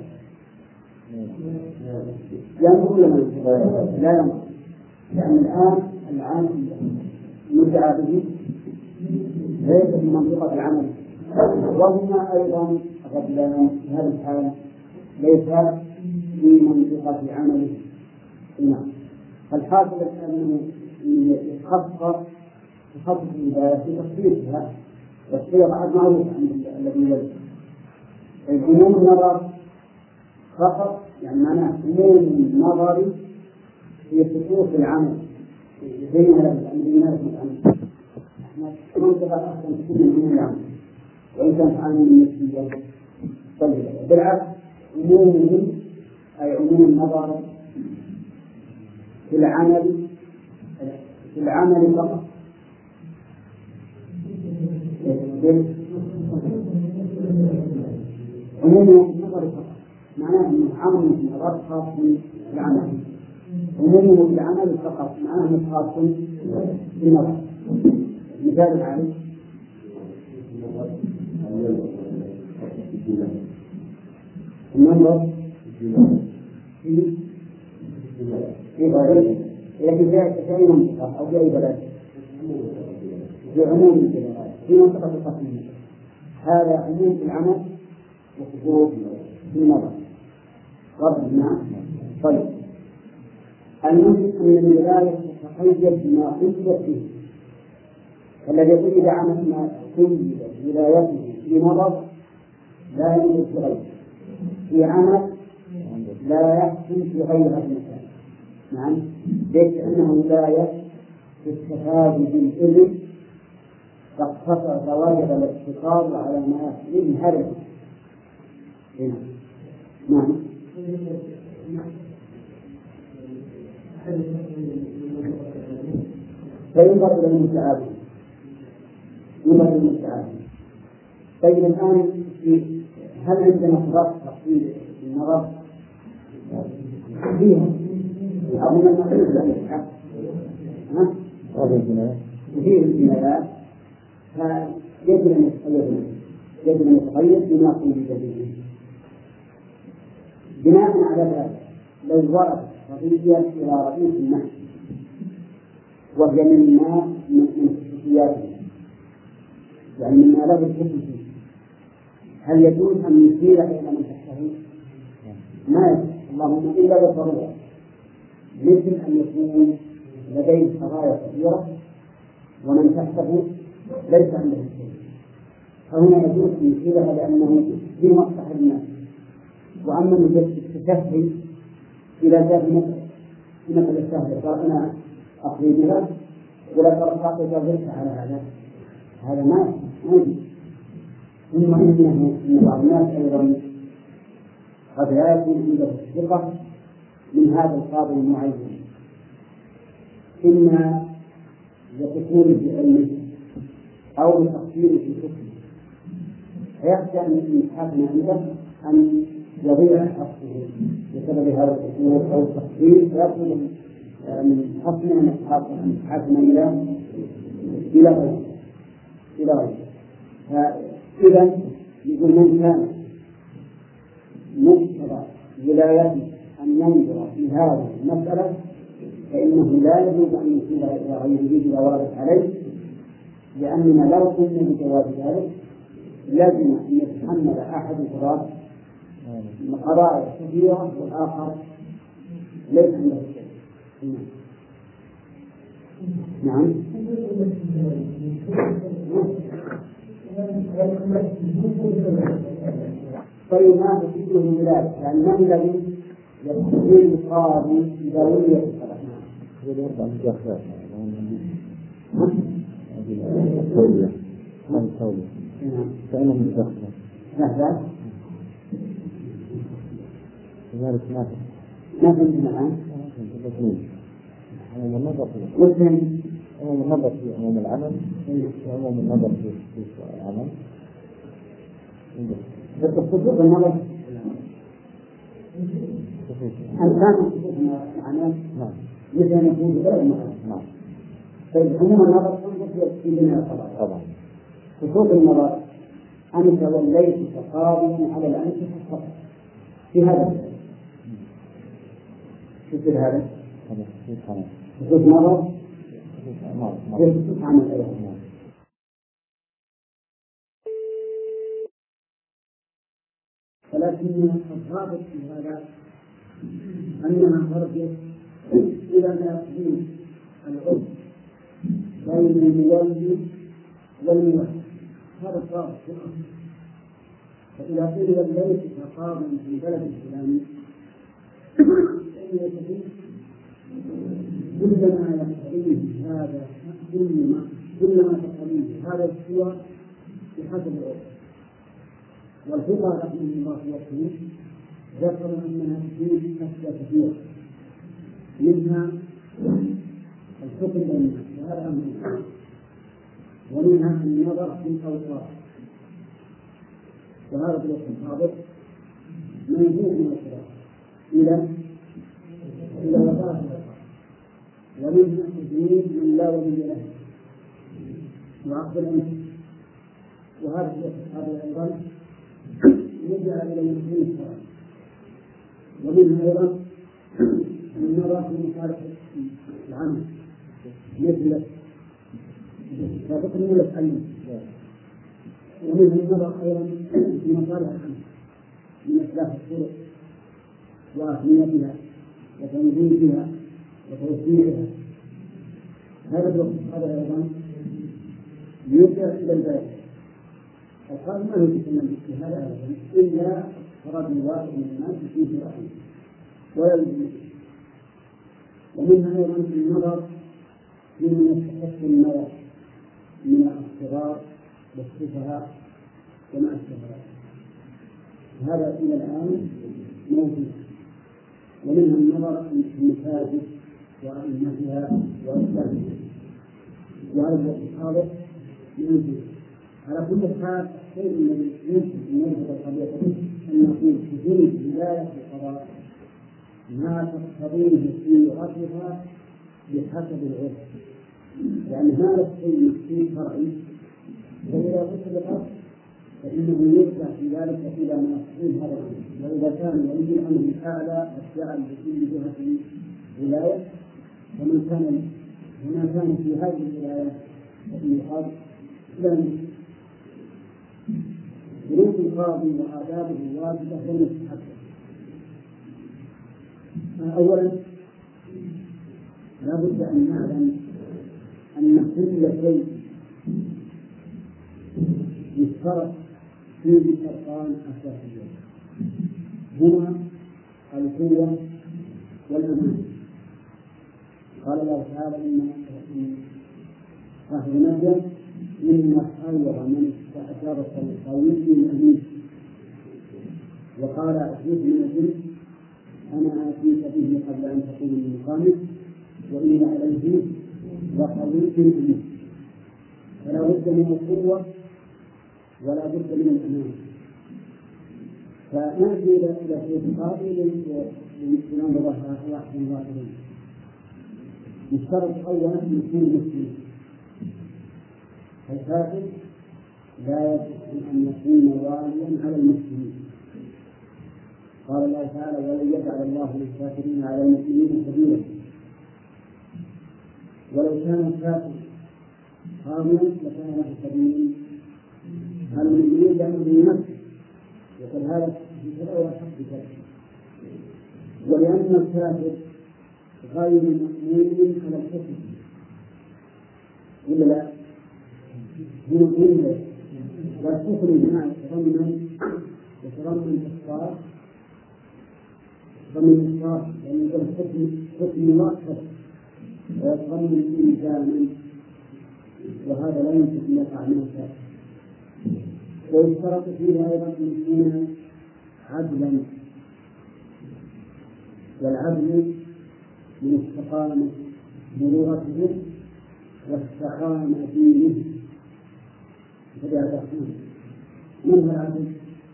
ينظر ولا لا ينظر؟ لأن الآن الآن يدعى به ليس في منطقة العمل وهما أيضا رجلان في هذا الحال ليس في منطقة عمله. نعم. فالحاصل أنه يتخصص تخصص الهداية في تخصيصها والشيء بعد معروف عند الذي يلزم عموم النظر فقط، يعني معناه عموم النظر في خصوص العمل زي ما الناس مثلا احنا منطقة أحسن تكون من العمل وإن كانت عامل من النسبية. طيب بالعكس عموم أي عموم النظر في العمل في العمل فقط عموم النظر فقط معناه أن عمل النظر خاص بالعمل عمومه في العمل فقط معناه خاص بالنظر. مثال عليه النظر في في غيره لكن جاء في أي منطقة أو في أي بلد في عموم البلاد في منطقة القسم هذا عموم في العمل وخصوص في النظر. ربنا طيب المهم أن الولاية تتقيد بما قيد فيه الذي قيد عمل ما قيد ولايته في نظر لا يوجد في غيره في عمل لا يحصل في غير هذا المكان. نعم ليس أنه ولاية في التفاضل بالإذن فاقتطع فواجب الاقتصاد على ما يحصل هذا. نعم فينظر إلى المتعاون ينظر إلى المتعاون. طيب الآن هل عندنا فرق تقصير النظر فيها أو من المقصود عن الحق وفيه الجنايات فيجب أن يتقيد يجب أن يتقيد بما قيد به. بناء على ذلك لو ورد قضية إلى رئيس المحكمة وهي مما من خصوصياته يعني مما له الحكم فيه هل يجوز أن يشير إلى من تحته؟ ما يجوز اللهم إلا بالضرورة مثل أن يكون لديه قضايا كثيرة ومن تحته ليس عنده شيء فهنا يجوز أن يشيرها لأنه في مصلحة الناس. وأما التشهي إذا جاء في مثل الشهر قال أنا أقضي بها ولا ترى جابرك على هذا هذا ما يجوز. ثم إن بعض الناس أيضا قد لا يكون عنده الثقة من هذا القاضي المعين إما لقصوره في علمه أو لتقصيره في حكمه فيخشى أن الحاكم عنده أن يضيع حقه بسبب هذا القصور أو التقصير فيأخذ من حكم أن الحاكم إلى إلى غيره إلى غيره. فإذا يقول من كان مقتضى ولايته أن ينظر في هذه المسألة فإنه لا يجوز أن يشير إلى غيره إذا وردت عليه لأننا لو قلنا بجواز ذلك لازم أن يتحمل أحد القضاة قضايا كثيرة والآخر ليس عنده شيء. نعم طيب ما تفيده الولاية لأنه الذي يستطيع القاضي إذا ولي الصلاة. فإنه مستقبل ماذا؟ كذلك ما في ما فهمتنا الآن؟ عموم النظر في مسلم عموم النظر في عموم العمل وعموم النظر في في العمل بس الصدوق النظر أن كان صدوق العمل نعم مثل أن يكون بغير المعلم. نعم. طيب عموم النظر تنظر في جميع القضايا طبعا. صدوق النظر أنت وليت قاضيا على الأنفس فقط في هذا الشيء. شوف هذا هذا سبحان صدوق نظر الله. غير صدوق عمل أيضا. ولكن الضابط في هذا أنها خرجت إلى ما يقدم العرف بين المولي والموحد. هذا الضابط في الأمر. فإذا قيل وليت كقاضي في البلد الفلاني فإن يستفيد كلما يقتضيه هذا كلما كلما تقتضيه هذا السوى بحسب العرف. والفقهاء رحمه الله في وقته ذكروا أنها تفيد أشياء كثيرة منها الحكم بين الناس وهذا أمر ومنها النظر في الأوصاف وهذا في الوقت الحاضر منزوع من الخلاف إلى إلى وفاة الأوصاف ومنها تجنيد من لا ولي له وعقد الأمر وهذا في الوقت الحاضر أيضا يرجع إلى المسلمين الشرعي ومنها أيضا النظر في مصالح العمل مثل فقط من العلم ومنها النظر أيضا في مصالح العمل من إصلاح الطرق وأهميتها وتنظيفها وتوسيعها. هذا الوقت هذا أيضا يرجع إلى البيت. القائل ما يتكلم باجتهاد أبدا إلا فرد واحد من الناس في شرعه ولا يجوز. ومنها أيضا النظر فيمن يستحق النظر من الصغار والسفهاء وما أشبه هذا إلى الآن موجود. ومنها النظر في المساجد وأئمتها وأسلافها وهذا الحاضر موجود. على كل حال الشيء الذي يمكن أن يربط القضية أن نقول تجري ولاية القضاء ما تقتضيه صيغتها بحسب العرف، يعني هذا الشيء مكتوب شرعي فإذا وصل فإنه يرجع في ذلك إلى ما يقتضيه هذا الأمر. وإذا كان ولي الأمر الأعلى الجعل بكل جهة ولاية ومن كان ومن كان في هذه الولاية فإنه لا شروط القاضي وآدابه الواجبة والمستحبة. أولا لا بد أن نعلم أن كل شيء يشترط فيه شرطان أساسيان هما القوة والأمان. قال الله تعالى إن صاحب مريم إن خير من استأجر القوي الأمين. وقال عزيز بن الجن أنا آتيك به قبل أن تقوم من مقامك وإن عليه لقوي أمين. فلا بد من القوة ولا بد من الأمان. فنأتي إلى اعتقادي للإسلام واحد واحد. يشترط أولا أن يكون مسلما. الكافر لا يصح أن يكون واليا على المسلمين. قال الله تعالى ولن يجعل الله للكافرين على المسلمين سبيلا. ولو كان الكافر قاضيا لكان له سبيل على المسلمين لأنه يمثل وقال هذا في كذا والحق بكذا. ولأن الكافر غير مأمون على الحكم إلا لا من إلا والحكم مع يتضمن يتضمن إصلاح يتضمن إصلاح يعني يقول حكم حكم مؤكد ويتضمن إلزاما وهذا لا يمكن أن يقع من الكافر. ويشترط فيه أيضا أن يكون عدلا، والعدل من استقامة مروءته واستقام دينه. فبهذا من هو العدل؟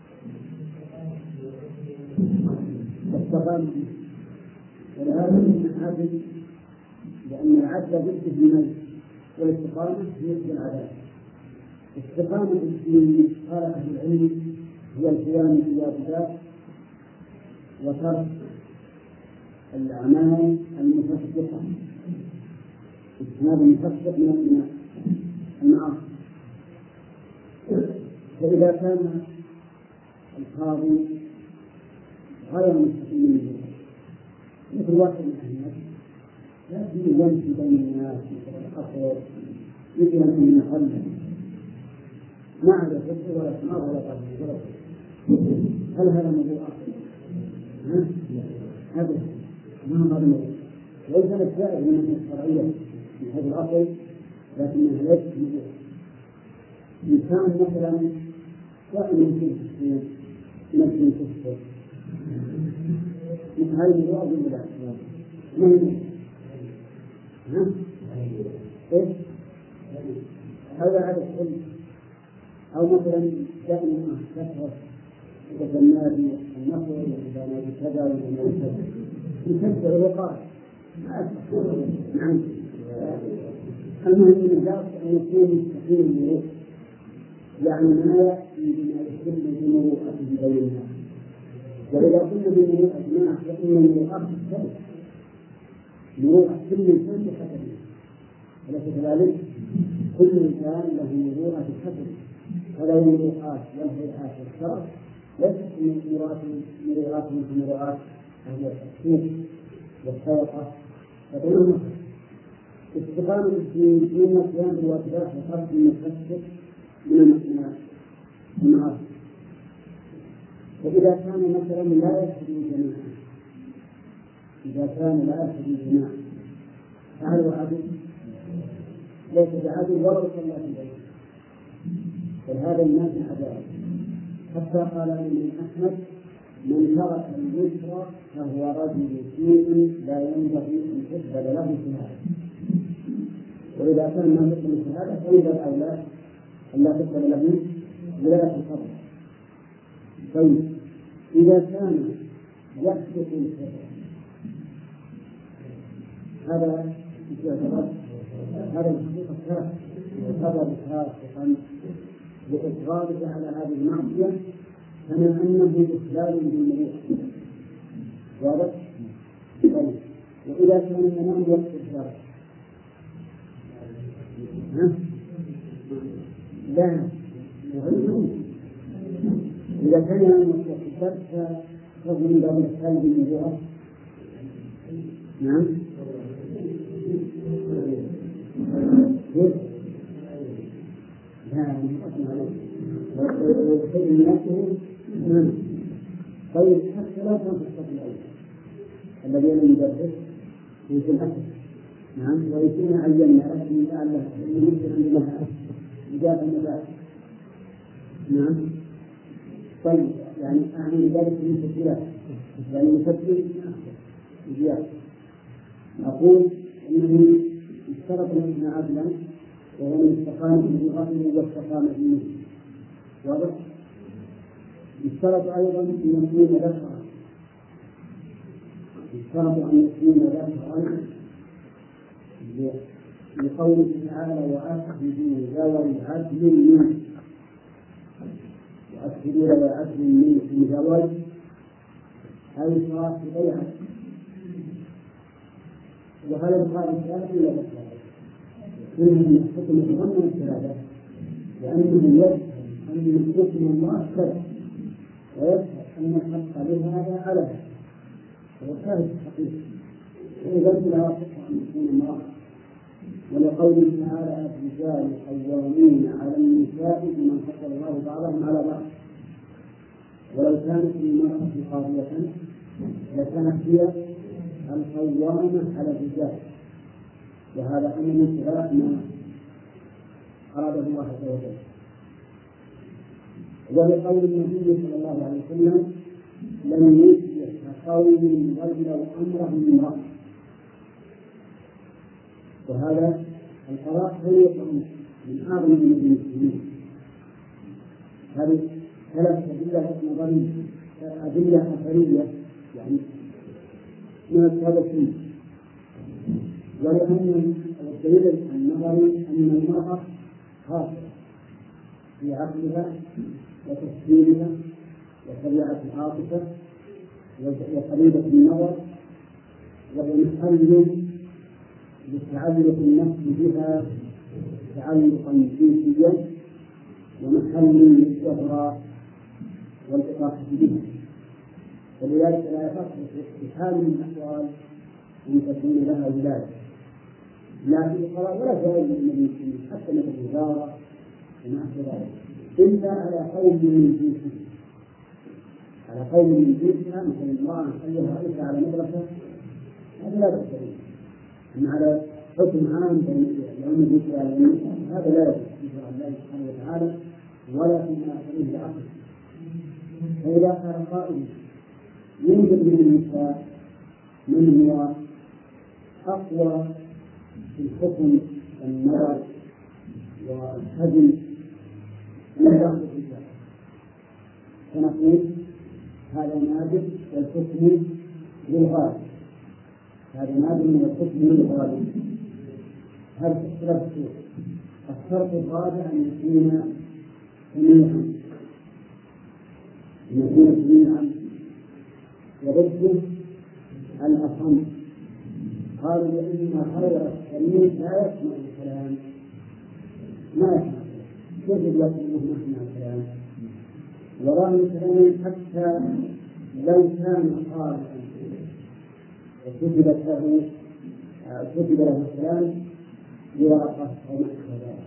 واستقام دينه. والعدل من العدل لأن العدل ضد الميت والاستقامة ضد العدالة. استقامة الدين قال أهل العلم هي القيام بالواجبات وترك الأعمال المفسقة، اجتناب المفسق من المعاصي. فإذا كان القاضي غير مستقيم مثل واحد من أهل الناس لكن يمشي بين الناس يتأخر مثل من يخلد ما عدا فكر ولا سماع ولا قلب. هل هذا موضوع آخر؟ هذا ما هو هذا الموضوع. ليس الجائز من الناحية الشرعية من هذا الأصل، لكنها ليست موضوع. إنسان مثلا دائما يمكن في نفسه تفكر مثل هذا الموضوع بالله ما هي ها؟ إيش؟ هذا هذا الحلم. أو مثلا دائما كثرة إذا النادي النصر وإذا نادي كذا وإذا نادي كذا يكثر الوقائع. نعم. المهم من ذلك أن يكون مستقيم المروءة، يعني ما يأتي بما يتم بمروءته بين الناس. وإذا كنا بمروءة الناس فإن المروءة تختلف. مروءة كل إنسان بحسبه، أليس كذلك؟ كل إنسان له مروءة بحسبه، وله مروءات والهيئات والشرف ليست من مروءات من مروءات وهي التفسير والسيطرة وغيرها. استقامة الدين من القيام بالواجبات وترك المفسد من المعاصي. فإذا كان مثلا لا يشهد الجماعة إذا كان لا يشهد الجماعة فهل هو عدل؟ ليس بعدل ولو صلى في البيت. فهذا الناس العدالة. حتى قال الإمام أحمد من ترك اليسر فهو رجل سوء لا ينبغي أن تقبل له شهادة. وإذا كان ما يقبل الشهادة فإذا الأولاد أن لا تقبل له ولاية القبر. طيب إذا كان يحدث الكذب هذا يعتبر هذا الحقيقة كافر يعتبر كافرا بإصراره على هذه المعصية كما أنه إخلال بالمروءة. واضح؟ طيب وإذا كان ينام وقت الشرع لا إذا كان ينام وقت الشرع فهو من باب الإخلال بالمروءة. نعم لا ويخير نفسه. طيب حتى لا تنفق الأول الذين يدرس يمكن أكثر. نعم ويكون عيننا أكثر لعله يمكن عندنا إجابة النبات. نعم طيب يعني أعني ذلك من تسجيلات يعني يفكر إجابة. أقول إنه اشترط لنا عدلا وهو من استقامة بلغته واستقامة دينه. واضح؟ اشترط أيضا أن يكون ذكرا اشترط أن يكون ذكرا لقوله تعالى وأشهدوا ذوي عدل منكم وأشهدوا ذوي عدل منكم ذوي أي صاحبي عدل. وهذا القائل الثالث إلى الثالث إنه يحكم الظن الثلاثة لأنه يفهم أن حكم الله كذا ويفهم أن الحق لهذا على هذا هو شاهد الحقيقة. وإذا لا يصح أن يكون الله ولقوله تعالى الرجال قوامون على النساء بما فضل الله بعضهم على بعض. ولو كانت المرأة قاضية لكانت هي القوامة على الرجال، وهذا أمر من خلاف ما أراده الله عز وجل. ولقول النبي صلى الله عليه وسلم لم يصلح قوم ولوا أمرهم امرأة. وهذا القضاء فريق من أعظم المسلمين. هذه ثلاث أدلة نظرية، أدلة أثرية يعني من الثلاثين. ولأن الدليل النظري أن المرأة خاصة في عقلها وتفكيرها وطبيعة العاطفة وقريبة النظر، وهي محل لتعلق النفس بها تعلقا جنسيا ومحل للشهرة والإطاحة بها. ولذلك لا يصح في حال من الأحوال أن تكون لها ولاية لا في القضاء ولا في غير المسلمين حتى مثل الوزارة وما أشبه ذلك، إلا على قوم من جنسها، على قوم من جنسها مثل امرأة نخليها رئيسة على مدرسة، هذا لا بأس به. أما على حكم عام بين الجنس على النساء هذا لا يجوز في شرع الله سبحانه وتعالى ولا فيما يعتريه العقل. فإذا كان قائل يوجد من النساء من هو أقوى في الحكم والنظر والحزم من داخل الرجال، فنقول هذا نادر والحكم للغالب، هذا نادر من الحكم للغالب. هذا اختلاف الشروط. الشرط الرابع أن يكون سميعا، أن يكون سميعا وضده الأصم. قالوا لأن خير السميع لا يسمع الكلام، ما يسمع يجب يسمعه مهما الكلام، وراء الكلام حتى لو كان قارئا وكتبت له كتب له الكلام بورقة أو نحو ذلك.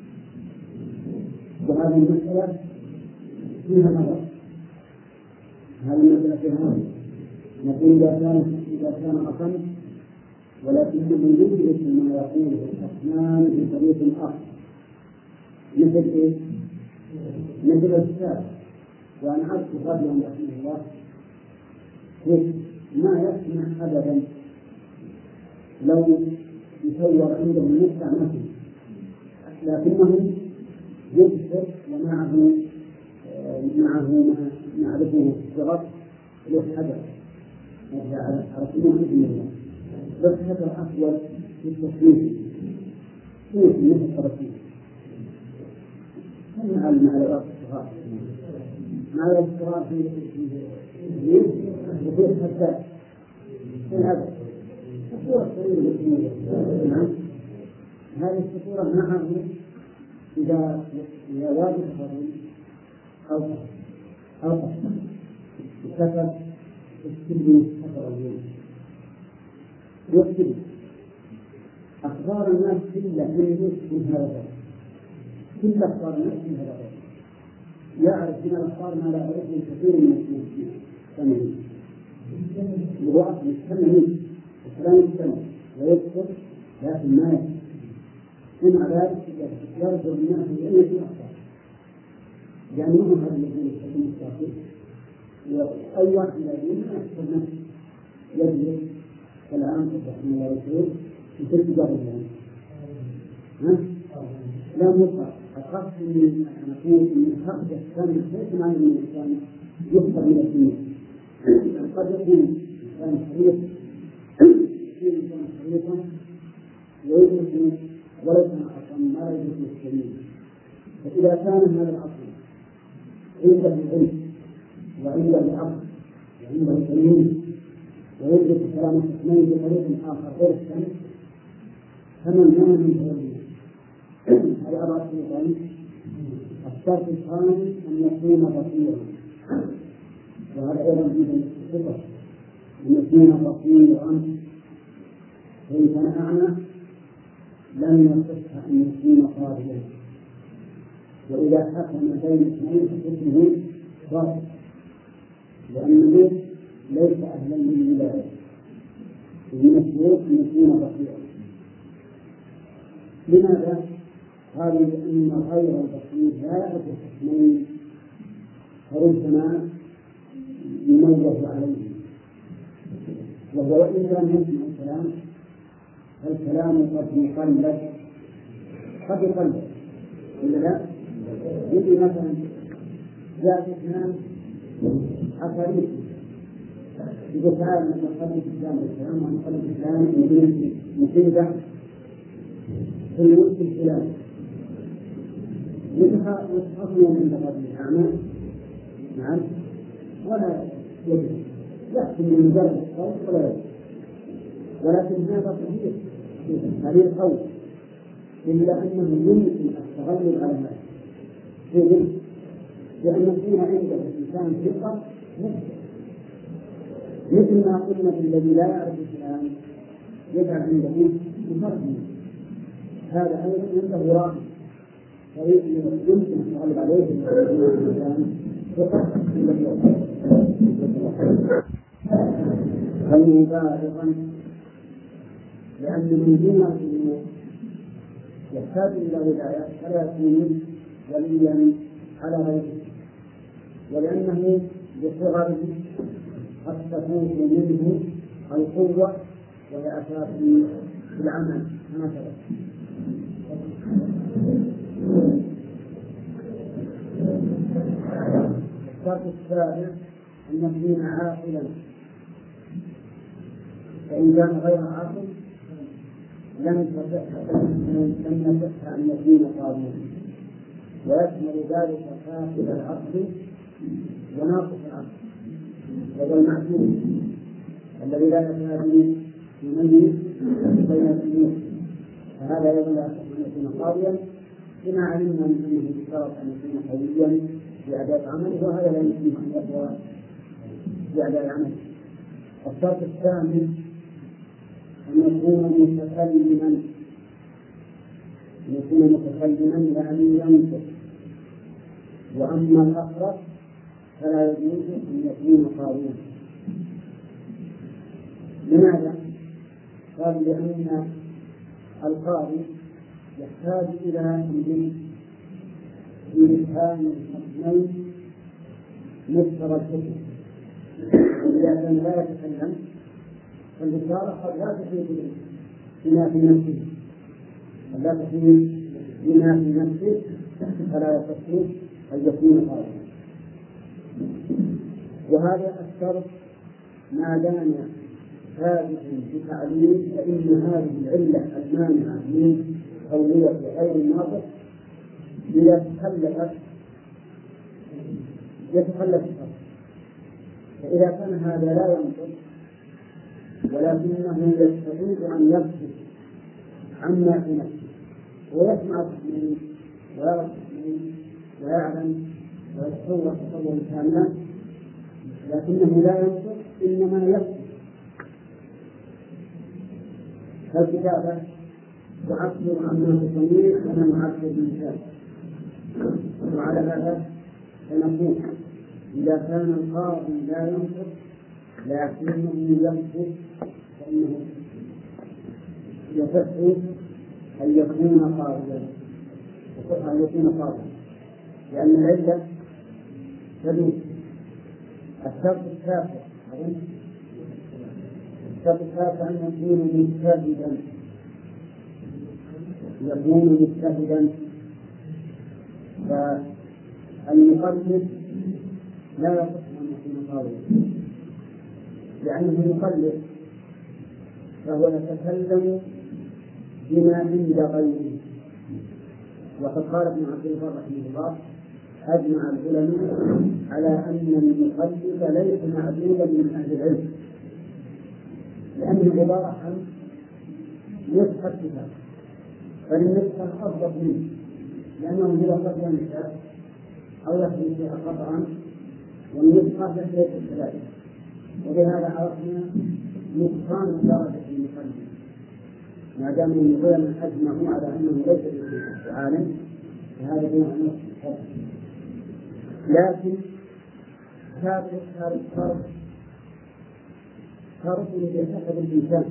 وهذه المسألة فيها نظر، هذه المسألة فيها نظر. نقول إذا كان إذا كان أصم ولكنه يدرك ما يقوله الأصنام بطريق آخر، مثل إيه؟ مثل الكتاب. وأنا عرفت قبلهم رحمه الله ما يسمع أبدا لو يصور عنده المسمع مثل، لكنه يبصر ومعه معه ما نعرفه الصغر له حجر عرفناه بإذن الله، له حجر أسود في التصوير كيف مثل الترسيم مع المعلومات الصغار مع الصغار في التسجيل وفي الحساس في هذا الصورة الصغيرة. نعم هذه الصورة معه إذا إذا واجد فرد أو أو كتب السلم كتب اليوم يكتب أخبار الناس كلها من هذا الغير، كل أخبار الناس من هذا الغير، يعرف من الأخبار ما لا يعرفه كثير من المسلمين، وهو أصل السمعين وكلام السمع ويذكر لكن ما يكتب. ومع ذلك يرجو الناس بأن يكون أخبار، يعني هم هذا الذين يستخدمون التعقيد، وأي واحد الذين يحصل نفسه يجلس كالآن رحمه الله يقول في تلك جهة الآن لا مطلق. أخذت من أن أقول أن خرج السمع ليس معنى أن الإنسان يخطر من السمع، قد يكون إنسان حريص يكون إنسان حريصا ويدرك ولو كان أصلا ما يدرك السميع. فإذا كان هذا الأصل عنده العلم وعنده العقل وعنده التمييز ويدرك كلام الحكمين بطريق آخر غير السمع، فمن كان من هذا هذا أرى الشيطان. الشرط الثاني أن يكون بصيرا، وهذا أيضا من الصفة أن يكون بصيرا، فإن كان أعمى لم يصح أن يكون قاضيا، وإذا حكم بين اثنين فحكمه باطل، لأنه ليس أهلا للولاية. ومن الشروط أن يكون بصيرا. لماذا؟ قالوا لأن غير البصير لا يعرف الحكمين فربما يميز عليه، وهو وإن لم يسمع الكلام فالكلام قد يقلد قد يقلد ولا لا؟ يجي مثلا جاء اثنان أخرين يقول تعالى نقلد الإسلام والسلام ونقلد الإسلام من مفيدة في الوقت الفلاني يتخصصوا من هذه الأعمال. نعم، ولا يجب يحكم من مجرد الصوت ولا يجب، ولكن هذا صحيح هذه القول، إلا أنه يمكن التغلب على هذا في لأن فيها عند الإنسان ثقة مثل ما قلنا بالذي لا يعرف الإسلام يجعل عنده مفرد، هذا أيضا عنده راحة طريق يمكن التغلب عليه الإنسان ثقة خليه بالغا، لأن من دون الأمور يحتاج إلى ولاية فلا يكون وليا على غيره، ولأنه بصغره قد تفوت منه القوة وهي أساس في العمل مثلا. الشرط السابع أن يكون عاقلا، فإن كان غير عاقل لم تصح لم يصح أن يكون قاضيا، ويشمل ذلك فاسد العقل وناقص العقل، وهو المعدوم الذي لا يكاد يميز بين الأمور، فهذا يدل على أن يكون قاضيا بما علمنا من أنه يشترط أن يكون قويا في أداء عمله، وهذا لا يمكن أن يقوى في أداء عمله. الشرط الثامن أن يكون متكلما، أن يكون متكلما يعني ينطق، وأما الأقرب فلا يجوز أن يكون قاضيا. لماذا؟ قال لأن القاضي يحتاج إلى أن يفهم الحكمين مفترى الحكم، إذا كان لا يتكلم فالبشارة قد لا تحيط بما في نفسه، قد لا تحيط بما في نفسه فلا يصح أن يكون قاضيا. وهذا الشرط ما دام ثابتا بتعليل، فإن هذه العلة المانعة من قولية غير الناطق إذا تخلفت يتخلف الشرط. فإذا كان هذا لا ينطق ولكنه يستطيع أن يبحث عما في نفسه ويسمع التحليل ويرى التحليل ويعلم ويتصور تصور كاملا، لكنه لا ينطق إنما يكتب، فالكتابة تعبر عما في الضمير كما نعبر باللسان. وعلى هذا فنقول إذا كان القاضي لا ينطق لكنه يكتب فإنه يصح أن يكون قاضيا، يصح أن يكون قاضيا لأن العلة تدوم. الشرط التاسع الشرط التاسع أن يكون مجتهدا، يكون مجتهدا، فالمقلد لا يصح أن يكون قاضيا لأنه مقلد فهو يتكلم بما عند غيره. وقد قال ابن عبد البر رحمه الله أجمع العلماء على أن المقلد ليس معدولا من أهل العلم، لأنه عبارة عن نسخة كتاب، فالنسخة أفضل منه لأنه إذا قد ينسى أو يخرج فيها قطعا والنسخة ليست كذلك، وبهذا عرفنا نقصان درجة المقلد ما دام العلماء أجمعوا على أنه ليس بعالم، فهذا هو النقص. لكن هذا الفرق فرق بحسب الإنسان،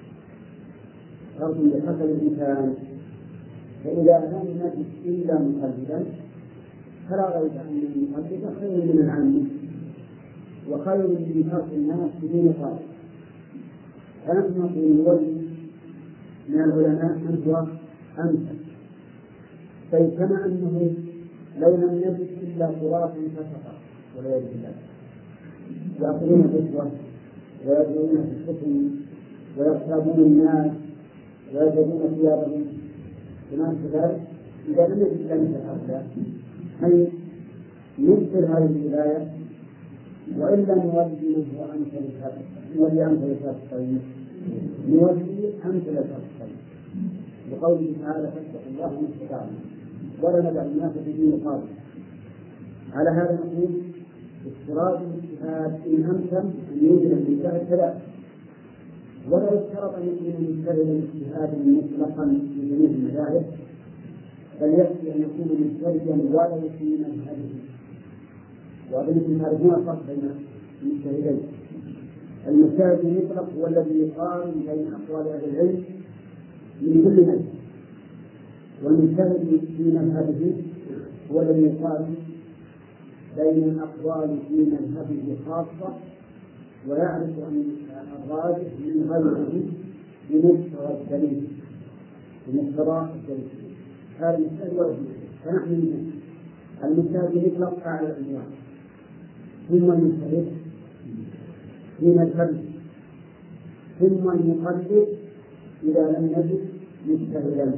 فرق بحسب الإنسان، فإذا لم نجد إلا مقلدا فلا ريب أن المقلد خير من العام وخير من فرق الناس بدون فرق. فنحن نقول نولي من العلماء من هو أمثل، طيب كما أنه لو لم نجد إلا تراث فسقط والعياذ بالله يأخذون الفتوى ويدعون في الحكم ويغتابون الناس ويجدون ثيابهم بما ذلك، إذا لم يجد إلا مثل هؤلاء أي نبطل هذه الولاية وإلا نولي من هو أمثل الشرط نولي أمثل الشرط الطيب نولي أمثل الشرط الطيب بقوله تعالى فاتقوا الله ما استطعتم ولا ندع الناس في دين قابل. على هذا نقول اشتراط الاجتهاد إن أمكن أن يوجد المجتهد ثلاثة، ولا يشترط أن يكون مجتهدا اجتهادا مطلقا في جميع المذاهب، بل يكفي أن يكون مجتهدا ولو في مذهبه. وأظن هذا هو الفرق بين المجتهدين. المجتهد المطلق هو الذي يقارن بين أقوال أهل العلم من كل مذهب، والمجتهد في مذهبه هو الذي يقارن بين الأقوال في مذهبه خاصة ويعرف أن الراجح من غيره بمقتضى الدليل بمقتضى الدليل. هذا المجتهد ولا فنحن المجتهد يطلق على العنوان، ثم المجتهد في مذهبه، ثم المقلد إذا لم يجد مجتهدا.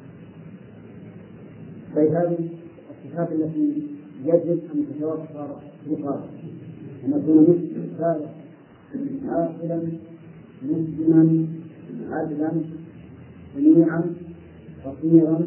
فهذه الصفات التي يجب أن تتوفر مقابل أن يكون مسلما عاقلا مسلما عدلا سميعا بصيرا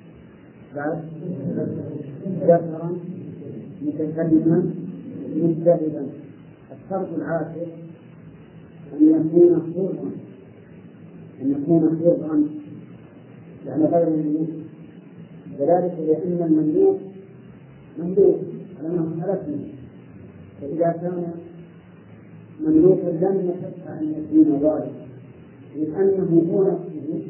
ذكرا متكلما مجتهدا. الشرط العاشر أن يكون حرا أن يكون حرا يعني غير مملوك، وذلك لأن المملوك مملوك على ما خلقنا، فإذا كان مملوكا لم يصح أن يكون ظالما لأنه هو نفسه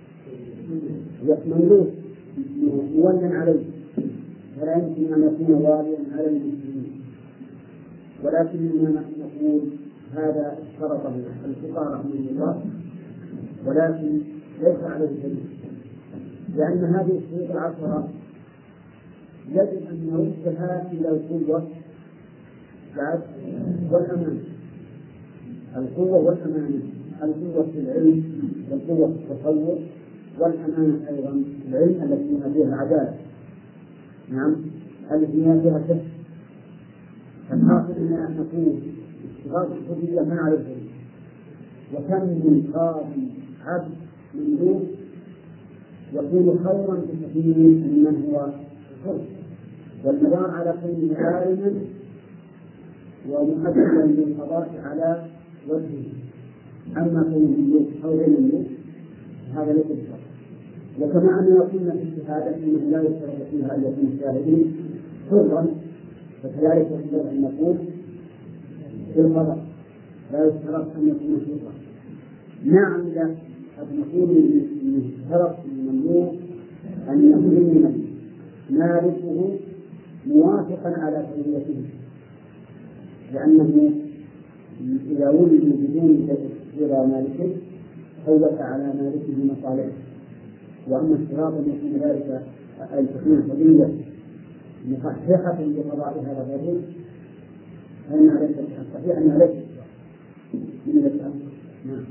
مملوك مولى عليه فلا يمكن أن يكون ظالما على المسلمين. ولكننا نحن نقول هذا اشترط الفقهاء رحمه الله ولكن ليس عليه دليل، لأن هذه الشروط العشرة يجب أن نردها إلى القوة بعد والأمان. القوة والأمان، القوة في العلم والقوة في التصور، والأمان أيضا العلم التي فيها عدالة، نعم التي فيها كفر. الحاصل أن نقول اشتراط الحجية ما على العلم، وكم من قاضي عبد مملوك يكون خيرا بكثير ممن هو حر، والمدار على كونه عالما ومؤدبا للقضاء على وجهه. أما كونه مملوك أو غير مملوك هذا ليس بشرط. وكما أننا قلنا في الشهادة أنه لا يشترط فيها أن يكون الشاهدين حرا، فكذلك يجب أن نقول في القضاء لا يشترط أن يكون حرا. نعم لا قد نقول إن اشترط المملوك أن يكون مالكه موافقا على حريته، لأنه إذا ولد بدون رضا مالكه فوت على مالكه مصالحه. وأما اشتراط أن يكون ذلك أن تكون حرية مصححة لقضاء هذا الرجل فإن عليك الصحيح أن عليك من الأمر. نعم.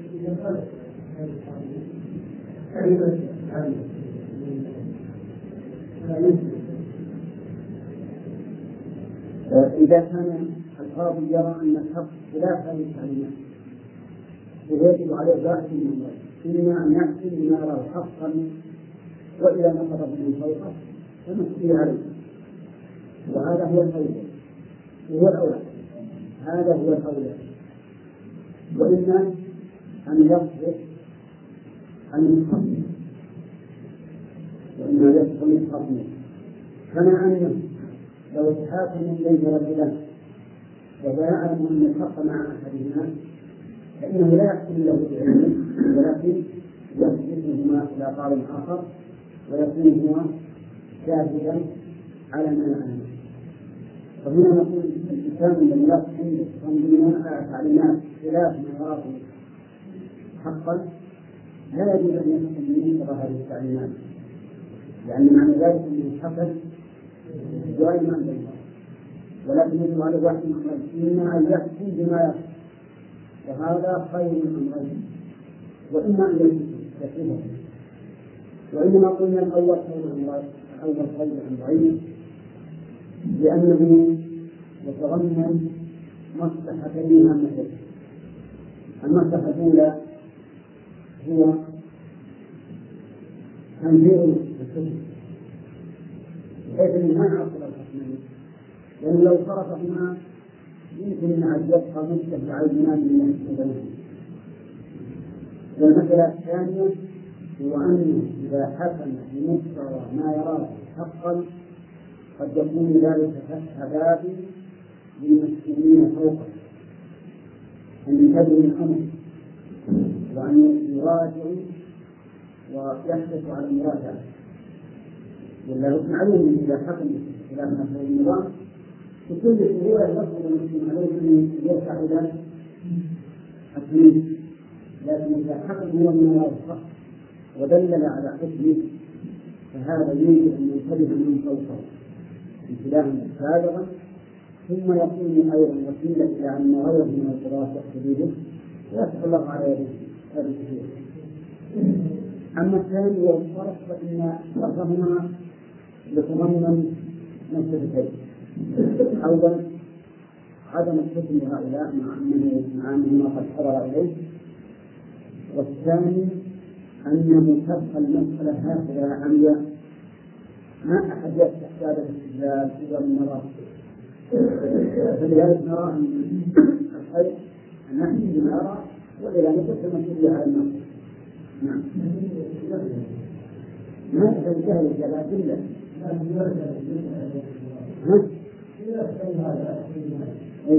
إذا كان القاضي يرى أن الحق خلاف هذه التعليمات فيجب عليه واحد من ذلك، إما أن يحكم بما يراه حقا وإذا نقض من فوقه فنحكي عليه، وهذا هو الأولى وهو الأولى هذا هو الأولى. وإما أن يصبر عن المخصم وإما يصبر عن المخصم، كما أنه لو تحاكم إليه رجلا وهو يعلم أن الحق مع أحدهما فإنه لا يحكم له بعلمه ولكن يحدثهما إلى قال آخر ويكون هو شاهدا على ما يعلم. وهنا نقول الإنسان الذي يحكم تنظيمات تعليمات خلاف ما يراه حقا لا يجوز أن يحكم بمثل هذه التعليمات، لأن معنى ذلك أنه حصل جوائز من بينهم، ولكن يجب على الواحد إما أن يحكم بما يحكم، وهذا خير من غيره، وإما أن يكتبه. وإنما قلنا الأول خير من غيره الأول خير من غيره لأنه يتضمن مصلحتين هامتين. المصلحة الأولى هي تنفيذ الحكم بحيث أنه ما يعطل الحكمين، لأن لو فرقهما يمكن أن يبقى مدة عينان من الحكمين. والمسألة الثانية هو أنه إذا حكم بمقتضى ما يراه حقا قد يكون ذلك فتح باب للمسؤولين فوقه أن ينتبهوا من الأمر وأن يراجعوا ويحرصوا على المراجعة. ولا معلوم إن إذا حكم خلاف هذا النظام بكل سهولة يصل المسلم عليه أن يرجع إلى التمييز، لكن إذا حكم هو من الحق ودلل على حكمه فهذا يجب أن ينتبه من فوقه انتباها سابقا، ثم يكون أيضا وسيلة إلى أن غيره من القضاة يقتدي به ويفتح الله على يده هذا الكثير. أما الثاني والفرق فإن فرقهما يتضمن مسألتين: أولا عدم الحكم لهؤلاء مع أنه مع أنه قد حضر إليه، والثاني أنه تبقى المسألة هكذا عمياء ما أحد يفتح باب الاستدلال إذا من نراه. فلذلك نرى أن الخير أن نحن بما نرى وإذا نجد المسؤولية على الناس. نعم. ما تنتهي الجلال إلا ها؟ إيه؟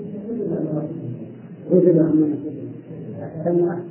وجد أمنا أحسن وأحسن.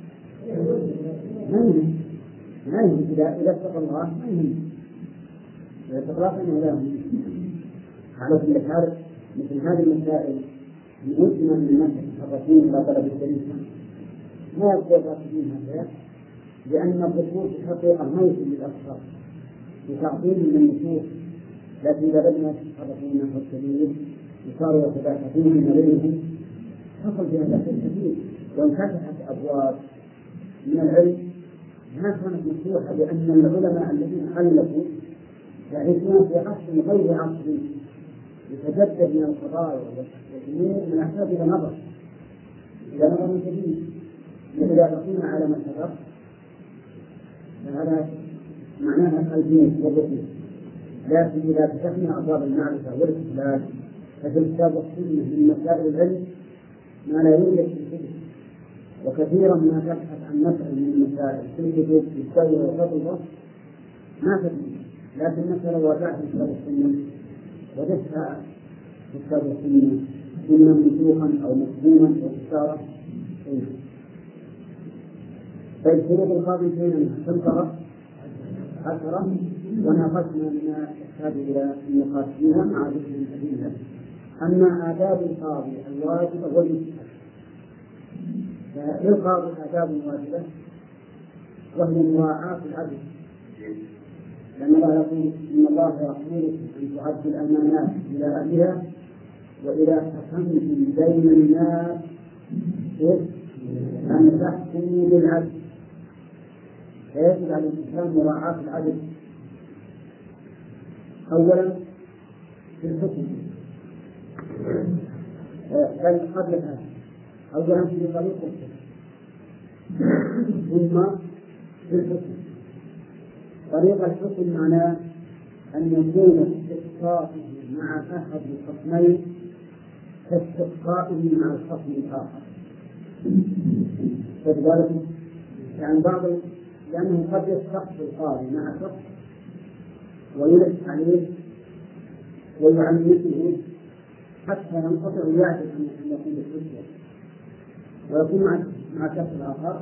ما يهم ما يهم إذا إذا اتقى الله ما يهم إذا اتقى الله فإنه لا يهم. على كل حال مثل هذه المسائل المسلمة من الناس يتحركون إلى طلب الدليل ما يبقى الراشدين هكذا، لأن الرسول في الحقيقة ما يسمى للأبصار وتعطيل من النصوص، لكن إذا بدنا يتحركون نحو السبيل وصاروا يتباحثون من غيرهم حصل في هذا كثير. وانفتحت أبواب من العلم ما كانت مفتوحة، لأن العلماء الذين ألفوا يعيشون في عصر غير عصر يتجدد من القضايا والأمور من أحساب إلى نظر إلى نظر من جديد. إذا بقينا على ما سبق فهذا معناها الدين والرسول، لكن إذا فتحنا أبواب المعرفة والاستدلال ففي الكتاب والسنة من مسائل العلم ما لا يوجد في الكتب، وكثيرا ما تبحث عن مسألة من المسائل في الكتب تستوي وتطلب ما تدري، لكن مثلا وجدت في كتاب السنة وجدتها في كتاب السنة إما منسوخا أو مفهوما أو إشارة. طيب شروط القاضي فينا تنطرق عشرة وناقشنا من يحتاج إلى النقاش فيها مع ذكر الأدلة. أما آداب القاضي الواجبة والمستحب، فللقاضي آداب واجبة وهي مراعاة العدل، لأن الله يقول إن الله يأمركم أن تعدوا الأمانات إلى أهلها وإذا حكمتم بين الناس أن تحكموا بالعدل، فيجب على الإنسان مراعاة العدل أولا في الحكم، بل قبل هذا أولا في طريق الحكم ثم في الحكم. طريق الحكم معناه أن يكون استقطاعه مع أحد الخصمين كاستقطاعه مع الخصم الآخر. فلذلك يعني بعض لأنه قد يستقطع القاضي مع شخص ويلح عليه ويعنفه حتى ينقطع ويعجز أن يكون بالحجة، ويكون مع مع شخص آخر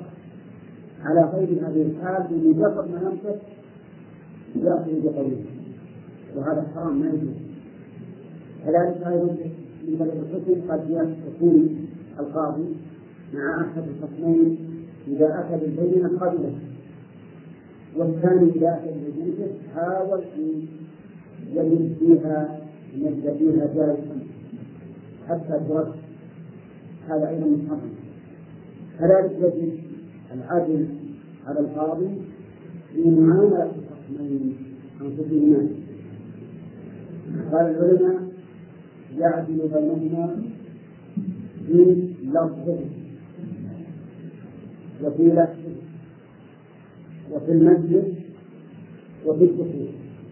على غير هذه الحال بمجرد ما ينقص يأخذ بقوله وهذا حرام ما يجوز. كذلك أيضا من باب الحكم قد يكون القاضي مع أحد الخصمين إذا أخذ البينة قبله، والثاني إذا أخذ البينة حاول أن يجد فيها يبدأ فيها جالسا حتى ترد، هذا أيضا محرم. كذلك يجب العدل على القاضي في معاملة الخصمين أنفسهما. قال العلماء يعدل بينهما في لفظه وفي لفظه وفي المسجد وفي الدخول.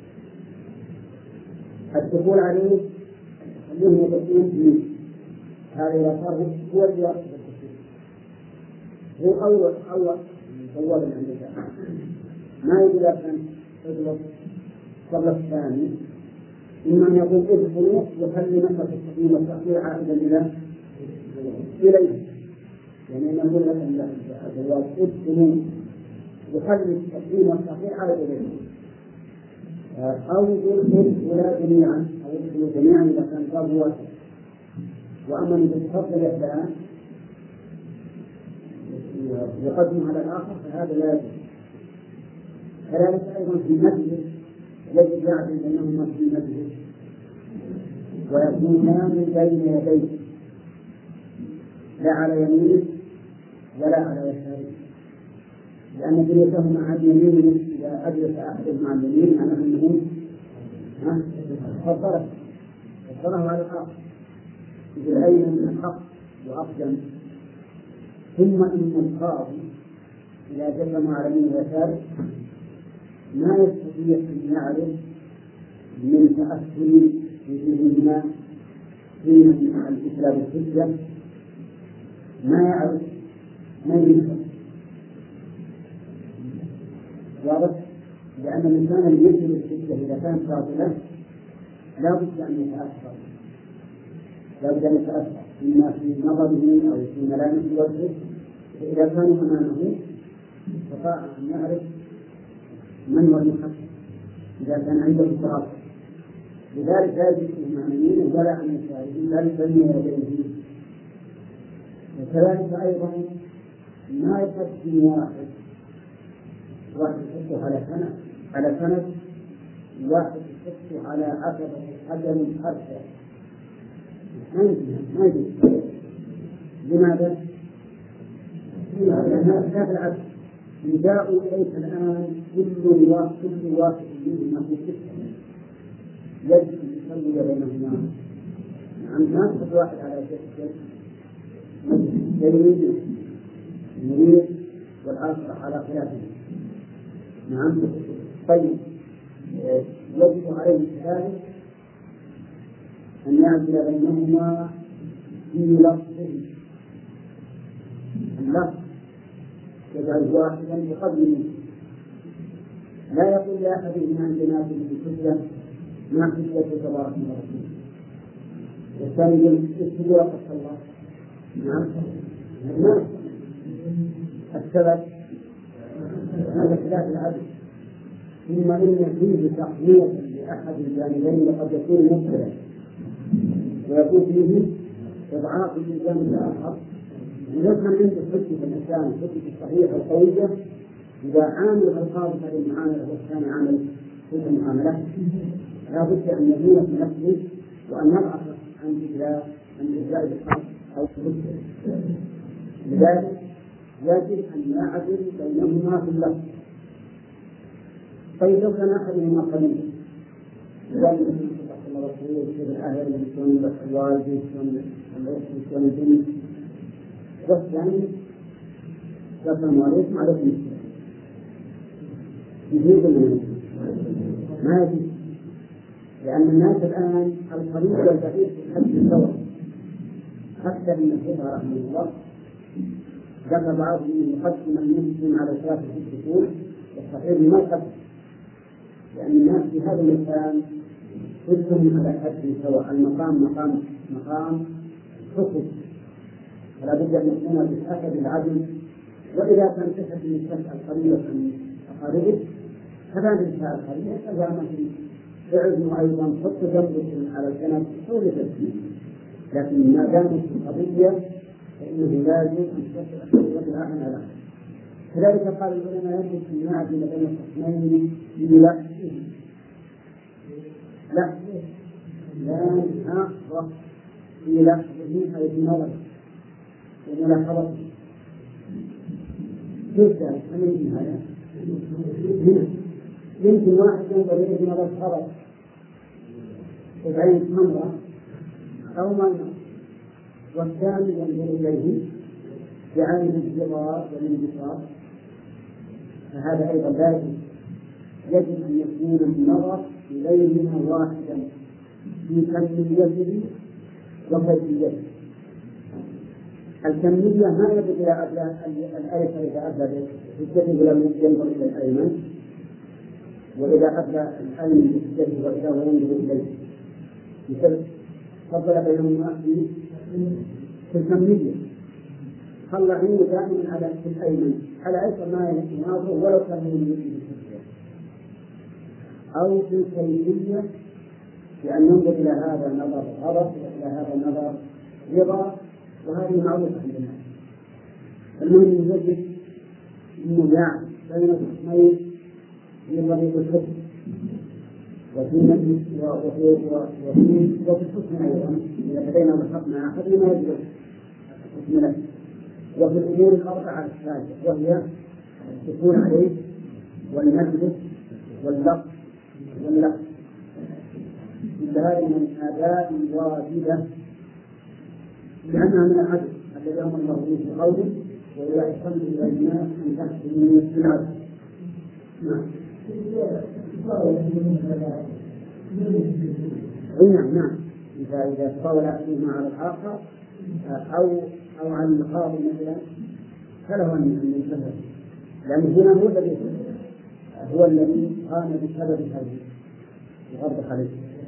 الدخول عليه خليهم يدخلون فيه، هذا إذا صار هو اللي يقصد الدخول، هو أول أول بواب عند الله، ما يقول كان اجلس قبل الثاني، إما أن يقول ادخلوا وخلي مسألة التقديم والتأخير عائدا إلى إليه، يعني أن يقول لك الجواب ادخلوا وخلي التقديم والتأخير عائدا إليه، أو يقول ادخلوا جميعا أو ادخلوا جميعا إذا كان باب واحد. وأما إذا تفضل الإحدى يقدم على الآخر فهذا لا يجوز. كذلك أيضا في المسجد يجب يعدل بينهما في المسجد ويكونان بين يديه لا على يمينه ولا على يساره، لأن جلوسهما عن يمينه إذا أجلس أحدهم عن يمينه معناه أنه فضله فضله على الآخر بالأيمن من الحق وأقدم. ثم إن القاضي إذا جسم على يمين ويساره ما يستطيع أن يعرف من تأثر وجودهما في الإسلام الحجة، ما يعرف ما يفهم واضح، لأن الإنسان اللي يجب الحجة إذا كانت باطلة لا بد أن يتأثر، لا بد أن يتأثر إما في نظره أو في ملامح وجهه، فإذا كانوا أمامه استطاع أن يعرف من هو المحق إذا كان عنده اضطراب. لذلك لا يجب عن يمينه ولا عن يساره بل بين يديه. وكذلك أيضا ما يقدم واحد واحد يحطه على سند على سند واحد يحطه على عتبة حجر أرسل، ما يجوز ما يجوز. لماذا؟ لأن هذا العبد جاءوا إليك الآن كل واحد كل واحد منهما في سكة يجب أن يصلي بينهما. نعم ما تحط واحد على سكة يريد يريد والآخر على خلافه. نعم طيب يجب عليه كذلك أن يعدل بينهما في لفظه، اللفظ يجعل واحدا بقدر منه، لا يقول لأحدهما عندنا في الحجة ما حجة تبارك ورسوله، والثاني يقول اتبعوا وقت الله. نعم ما السبب هذا خلاف العدل. ثم إن فيه تقنية لأحد الجانبين وقد يكون مبتلى ويكون فيه إضعاف للجانب الآخر. إذا كان عنده حجة الإنسان حجة الصحيحة القوية إذا عامل القاضي هذه المعاملة والثاني عامل تلك المعاملة لا بد أن يزول في نفسه وأن يضعف عن إجراء عن إجراء الحق أو الحجة. لذلك يجب أن يعدل بينهما في اللفظ. طيب لو كان أحدهما قليلا يقول الرسول في الأهل يكون الوالد يكون الأخت يكون البنت والثاني السلام عليكم عليكم السلام يجيب ما يجيب، لأن الناس الآن القريب والبعيد في الحج سواء. حتى ابن الحجة رحمه الله ذكر بعضهم يقدم المسلم على ثلاثة الدخول والصحيح ما يقدم، لأن الناس في هذا المكان كلهم على حد سواء، المقام مقام مقام حكم، فلا بد أن يكون بالأخذ العدل. وإذا كان تحت من الشخص القريب من أقاربه فلا ننسى القريب فلا ما في اعزموا أيضا حط جنبكم على الجنب حول تسليم، لكن ما دامت القضية فإنه لازم أن تكون الآخر على الآخر. كذلك قال العلماء يجب أن يعدل بين الخصمين في لحظه لحظه لا نحاق في لحظه أي في نظر وملاحظته. كيف ذلك؟ هل يمكن هذا؟ يمكن واحد ينظر إليه في نظر خبر وبعين مرة أو ما ينظر، والثاني ينظر إليه بعين الانتظار والانبساط، فهذا أيضا لا يجب. يجب أن يكون النظر إليهما واحدا في كميته وكيفيته. الكمية ما يجب إلى أبلى الأيسر إذا أبلى بالجسد ولم ينظر إلى الأيمن، وإذا أبلى الأيمن بالجسد وإذا هو ينظر إليه، مثل فضل بينهما في الكمية. خلى عينه دائما على الأيمن على أيسر ما يناظر ولو كان من الجسد، أو في الكيفية بأن ينظر إلى هذا النظر غضب وإلى هذا النظر رضا، وهذه معروفة عند الناس. المهم يجب أنه يعرف بين الخصمين في طريق الحكم وفي وفي وفي وفي الحكم أيضا إذا بدينا بالحق مع أحدهما يجب الحكم له، وفي الأمور الأربعة الثالثة وهي السكون عليه والمجلس واللفظ واللفظ. هذه من الآداب الواجبة لأنها من العدل الذي أمر الله به في قوله وإذا أحسنتم إلى الناس أن تحسنوا بالعدل. نعم. نعم نعم. إذا إذا تطاول أحدهما على الآخر أو أو على القاضي مثلا فله أن ينتهي، لأن هنا هو الذي هو الذي قام بسبب هذه الغرب عليه.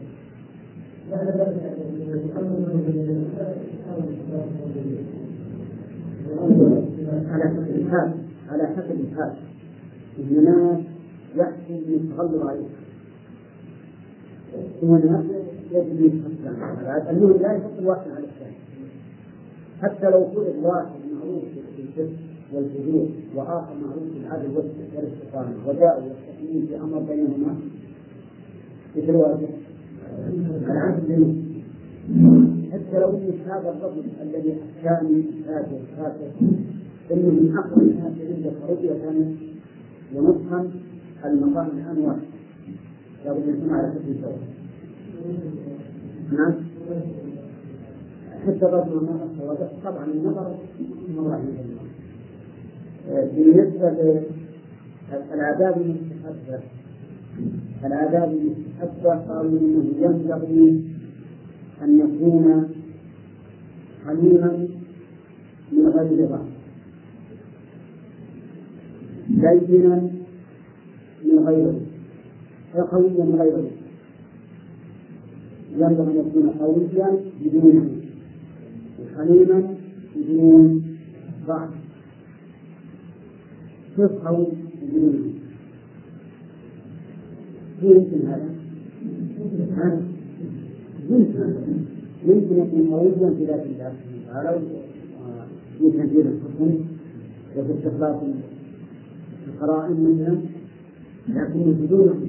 على حسب الحال على حسب الحال الناس يحسن يتغلب عليه، هنا يجب يتحسن على أنه لا يحط الواحد على الثاني، حتى لو كل واحد معروف بالجسد والفجور وآخر معروف بالعدل والاستقامة وجاءوا يستقيمون في أمر بينهما مثل واجب العدل، حتى لو أن هذا الرجل الذي كان كافر كافر إنه من أقوى الناس عند رؤية ونصحا المقام الآن واحد لو يكون على حسب سواء. نعم. حتى الرجل ما أصبح طبعا النظر مرة بالنسبة للآداب المستحبة الآداب المستحبة قالوا إنه ينبغي أن يكون حليما من غير ضعف، لينا من غيره، قويا من غيره. ينبغي أن يكون قويا بدون وحليما بدون ضعف. كيف قوي بدون؟ يمكن هذا يمكن يمكن يكون قويا في ذات الله تعالى في تنفيذ الحكم وفي استخلاص القرائن منها، لكنه بدونه،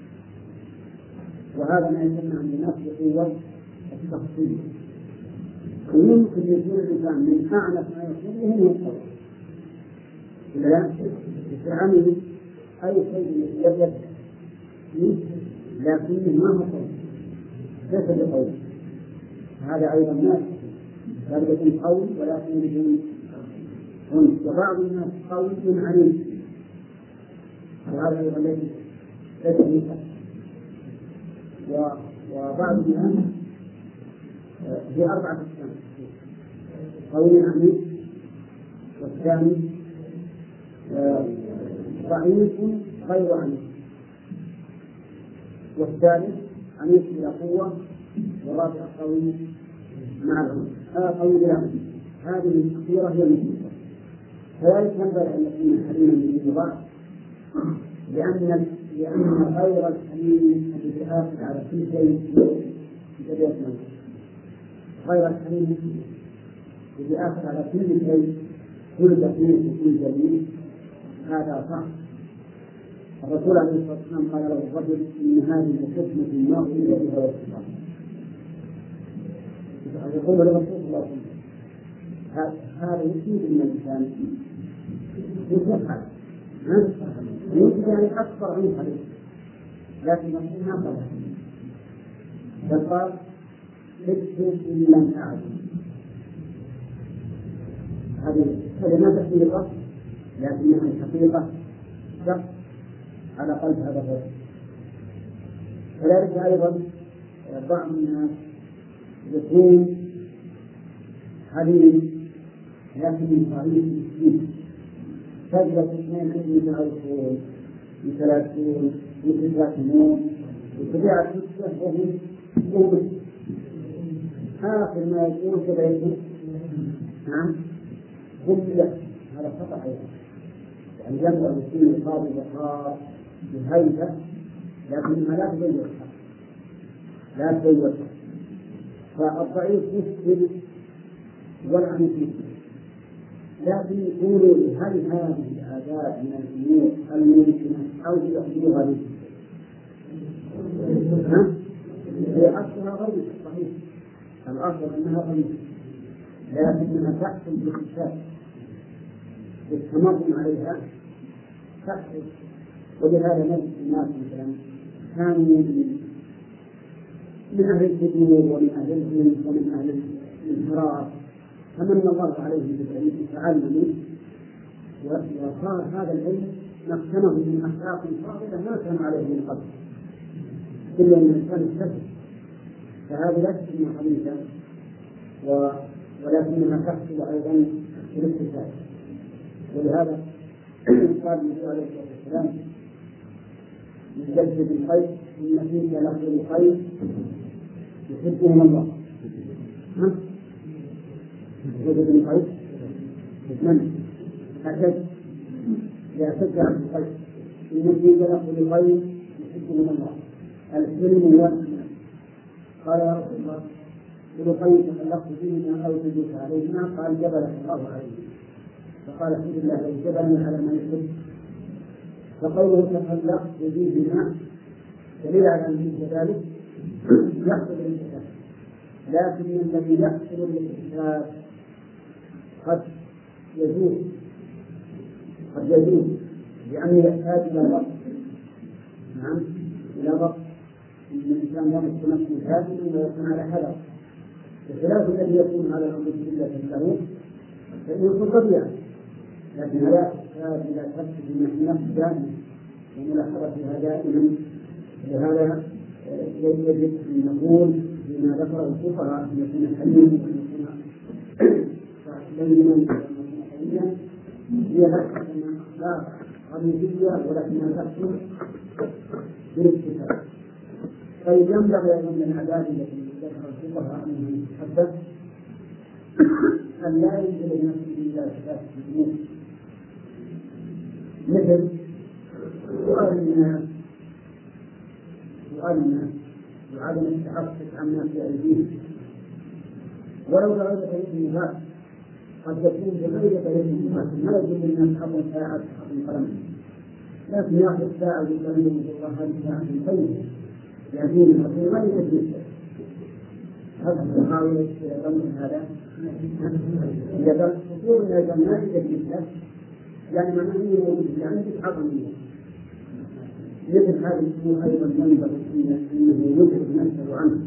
وهذا ما يسمى عند الناس بقوة التخصيص. ويمكن يكون الإنسان من أعنف ما يكون وهم يقوى لا يستعمل أي شيء يبدأ لكنه ما هو قوي ليس بقوي، هذا أيضا ناس لا يكون قوي ولكن يكون عنف، وبعض الناس قوي عنيف، وهذا أيضا ليس بقوي. وبعض الناس في أربعة أقسام: قوي عنيف، والثاني ضعيف غير عنيف، والثالث عنيف بلا قوة، والرابع قوي مع العنف قوي بلا عنف. هذه الأخيرة هي المشكلة. كذلك ينبغي أن يكون حليما من ضعف، لأن لأن غير الحليم الذي آخذ على كل شيء يجب غير الحليم الذي آخذ على كل شيء كل دقيق وكل جميل هذا صح. الرسول عليه الصلاة والسلام قال له الرجل إن هذه حكمة ما أريد بها والسلام. يقول له رسول الله هذا يفيد من الإنسان يفعل يمكن يعني أكثر عن حديث لكن الرسول ما قال بل قال اكتب إن لم أعلم. هذه هذه ما تحقيقة لكنها الحقيقة شق على قلب هذا الرجل. كذلك أيضا بعض الناس يكون حليم لكن صحيح مسكين تجد اثنين يتعرفون يتلاشون يتساكنون وتبيع السكة وهم يوم آخر ما يكون كذلك نعم هم له هذا خطأ أيضا. يعني يبدأ بالسين القاضي بخار بهيبة لكنها لا تبين الحق لا تبين الحق. فالضعيف يسكن والعنف لكن يقولوا هل هذه الآداب من الأمور الممكنة أو تحديدها به؟ هي أصلها غير صحيح الأصل أنها غير لكنها تحصل باكتساب بالتمرن عليها تحصل. ولهذا نجد الناس مثلا كانوا من أهل الجديد ومن أهل الجنس ومن أهل الانحراف فمن الله عليهم بالعلم تعلموا وصار هذا العلم مكنه من أخلاق فاضلة ما كان عليه من قبل إلا أن الإنسان يكتسب. فهذه لا تكون حديثا ولكنها تحصل أيضا في الاكتساب. ولهذا قال النبي عليه الصلاة والسلام من جد الخير إن فيك لفظ الخير يحبهم الله. جد الخير من أشد يأشد عن الخير إن فيك لفظ الخير يحبهم الله الحلم والحنان. قال يا رسول الله كل خير تخلقت فيهما أو تجوز عليهما قال جبلك الله عليه. فقال الحمد لله لو جبلني على ما يحب. فقوله تخلق يزيد بما دليل على أنه كذلك يحصل الانتهاء. لكن الذي يحصل الانتهاء قد يزول قد يزول لأنه يحتاج إلى ضبط. نعم إلى ضبط إن الإنسان يضبط نفسه هادئا ويكون على حذر بخلاف الذي يكون على الأمر بالله له فإنه يكون طبيعي لكن لا يحتاج إلى تفكير النفس دائما وملاحظتها دائما. لهذا يجب أن نقول بما ذكره الفقهاء أن يكون حليما وأن يكون حليما هي لها أخلاق غريبية ولكنها تحصل بالاكتساب. طيب ينبغي أيضا من الآداب التي ذكر الفقهاء أنها تتحدث أن لا ينزل نفسه إلى أساس الأمور مثل سؤال الناس سؤال الناس وعدم التحقق عما في أيديهم ولو بغير أيديهم قد يكون بغير أيديهم ما يجب الناس حق ساعة حق قلم لكن يأخذ ساعة ويقول الله هذه ساعة طيبة يأتيني الرسول ما يجب هذا المحاولة ضمن هذا إذا خطور إلى جماعة الجديدة يعني معناه أنه موجود يعني تتحضر منه مثل هذا الأمور أيضا ينبغي أنه يدرك نفسه عنه.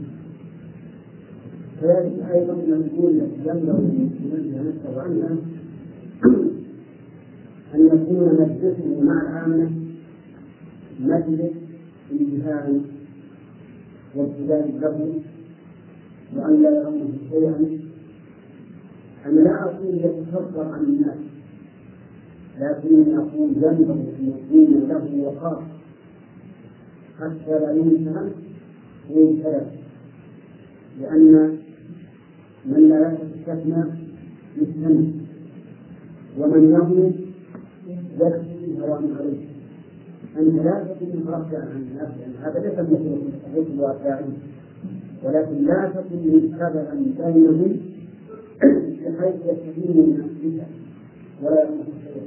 كذلك أيضا من الأمور التي ينبغي أن ينزه نفسه عنها أن يكون مجلسه مع العامة مجلس انتهاء وابتداء له وأن لا يرونه شيئا. أنا لا أقول يتصدر عن الناس لكن أقول جنبه أن يكون له وقار حتى لا ينسى وينسى لأن من لا يستثنى يستثنى ومن يظلم يكفي هوان عليه. أن لا تكن مرجعا عن الناس، لأن هذا ليس مثل الحديث الواقعي، ولكن لا تكن متبعا بينهم بحيث يستفيد من نفسها ولا يكون شيئا.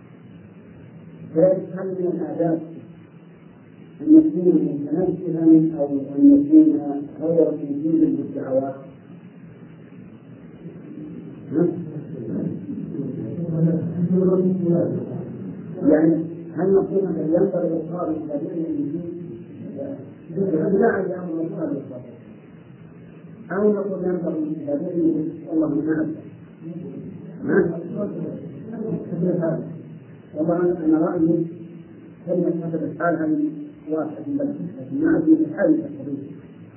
ذلك هل من الآداب أن يكون متنزها أو أن يكون غير تنزيل بالدعوات؟ يعني هل نقول أن ينبغي الإقرار بالتابعين لا أيام الإقرار بالتابعين، أو نقول ينبغي التابعين والله ما أدري. طبعا أنا رأيي كلمة هذا الحال عن واحد بس، لكن ما أدري بحال التقريب.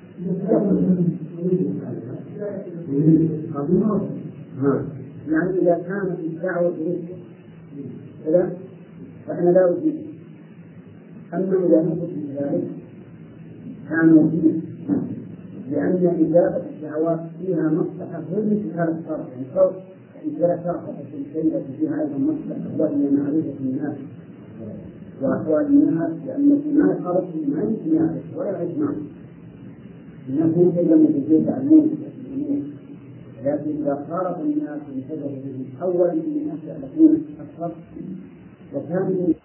يعني إذا كانت الدعوة برسل كذا فإحنا لا أجيب، أما إذا نثبت من ذلك كان وجيه، لأن إجابة الدعوات فيها مصلحة غير مثل هذا الشرط، يعني صوت إذا شرحت الشيء فيها أيضا مصلحة وهي معرفة الناس وأحوال الناس، لأن ما خرج ما يمكن يعرف ولا يعرف معه الناس ممكن لما تجيب تعلمون، لكن إذا خالط الناس انتبهوا به أولا من الناس يعرفون الشرط وكان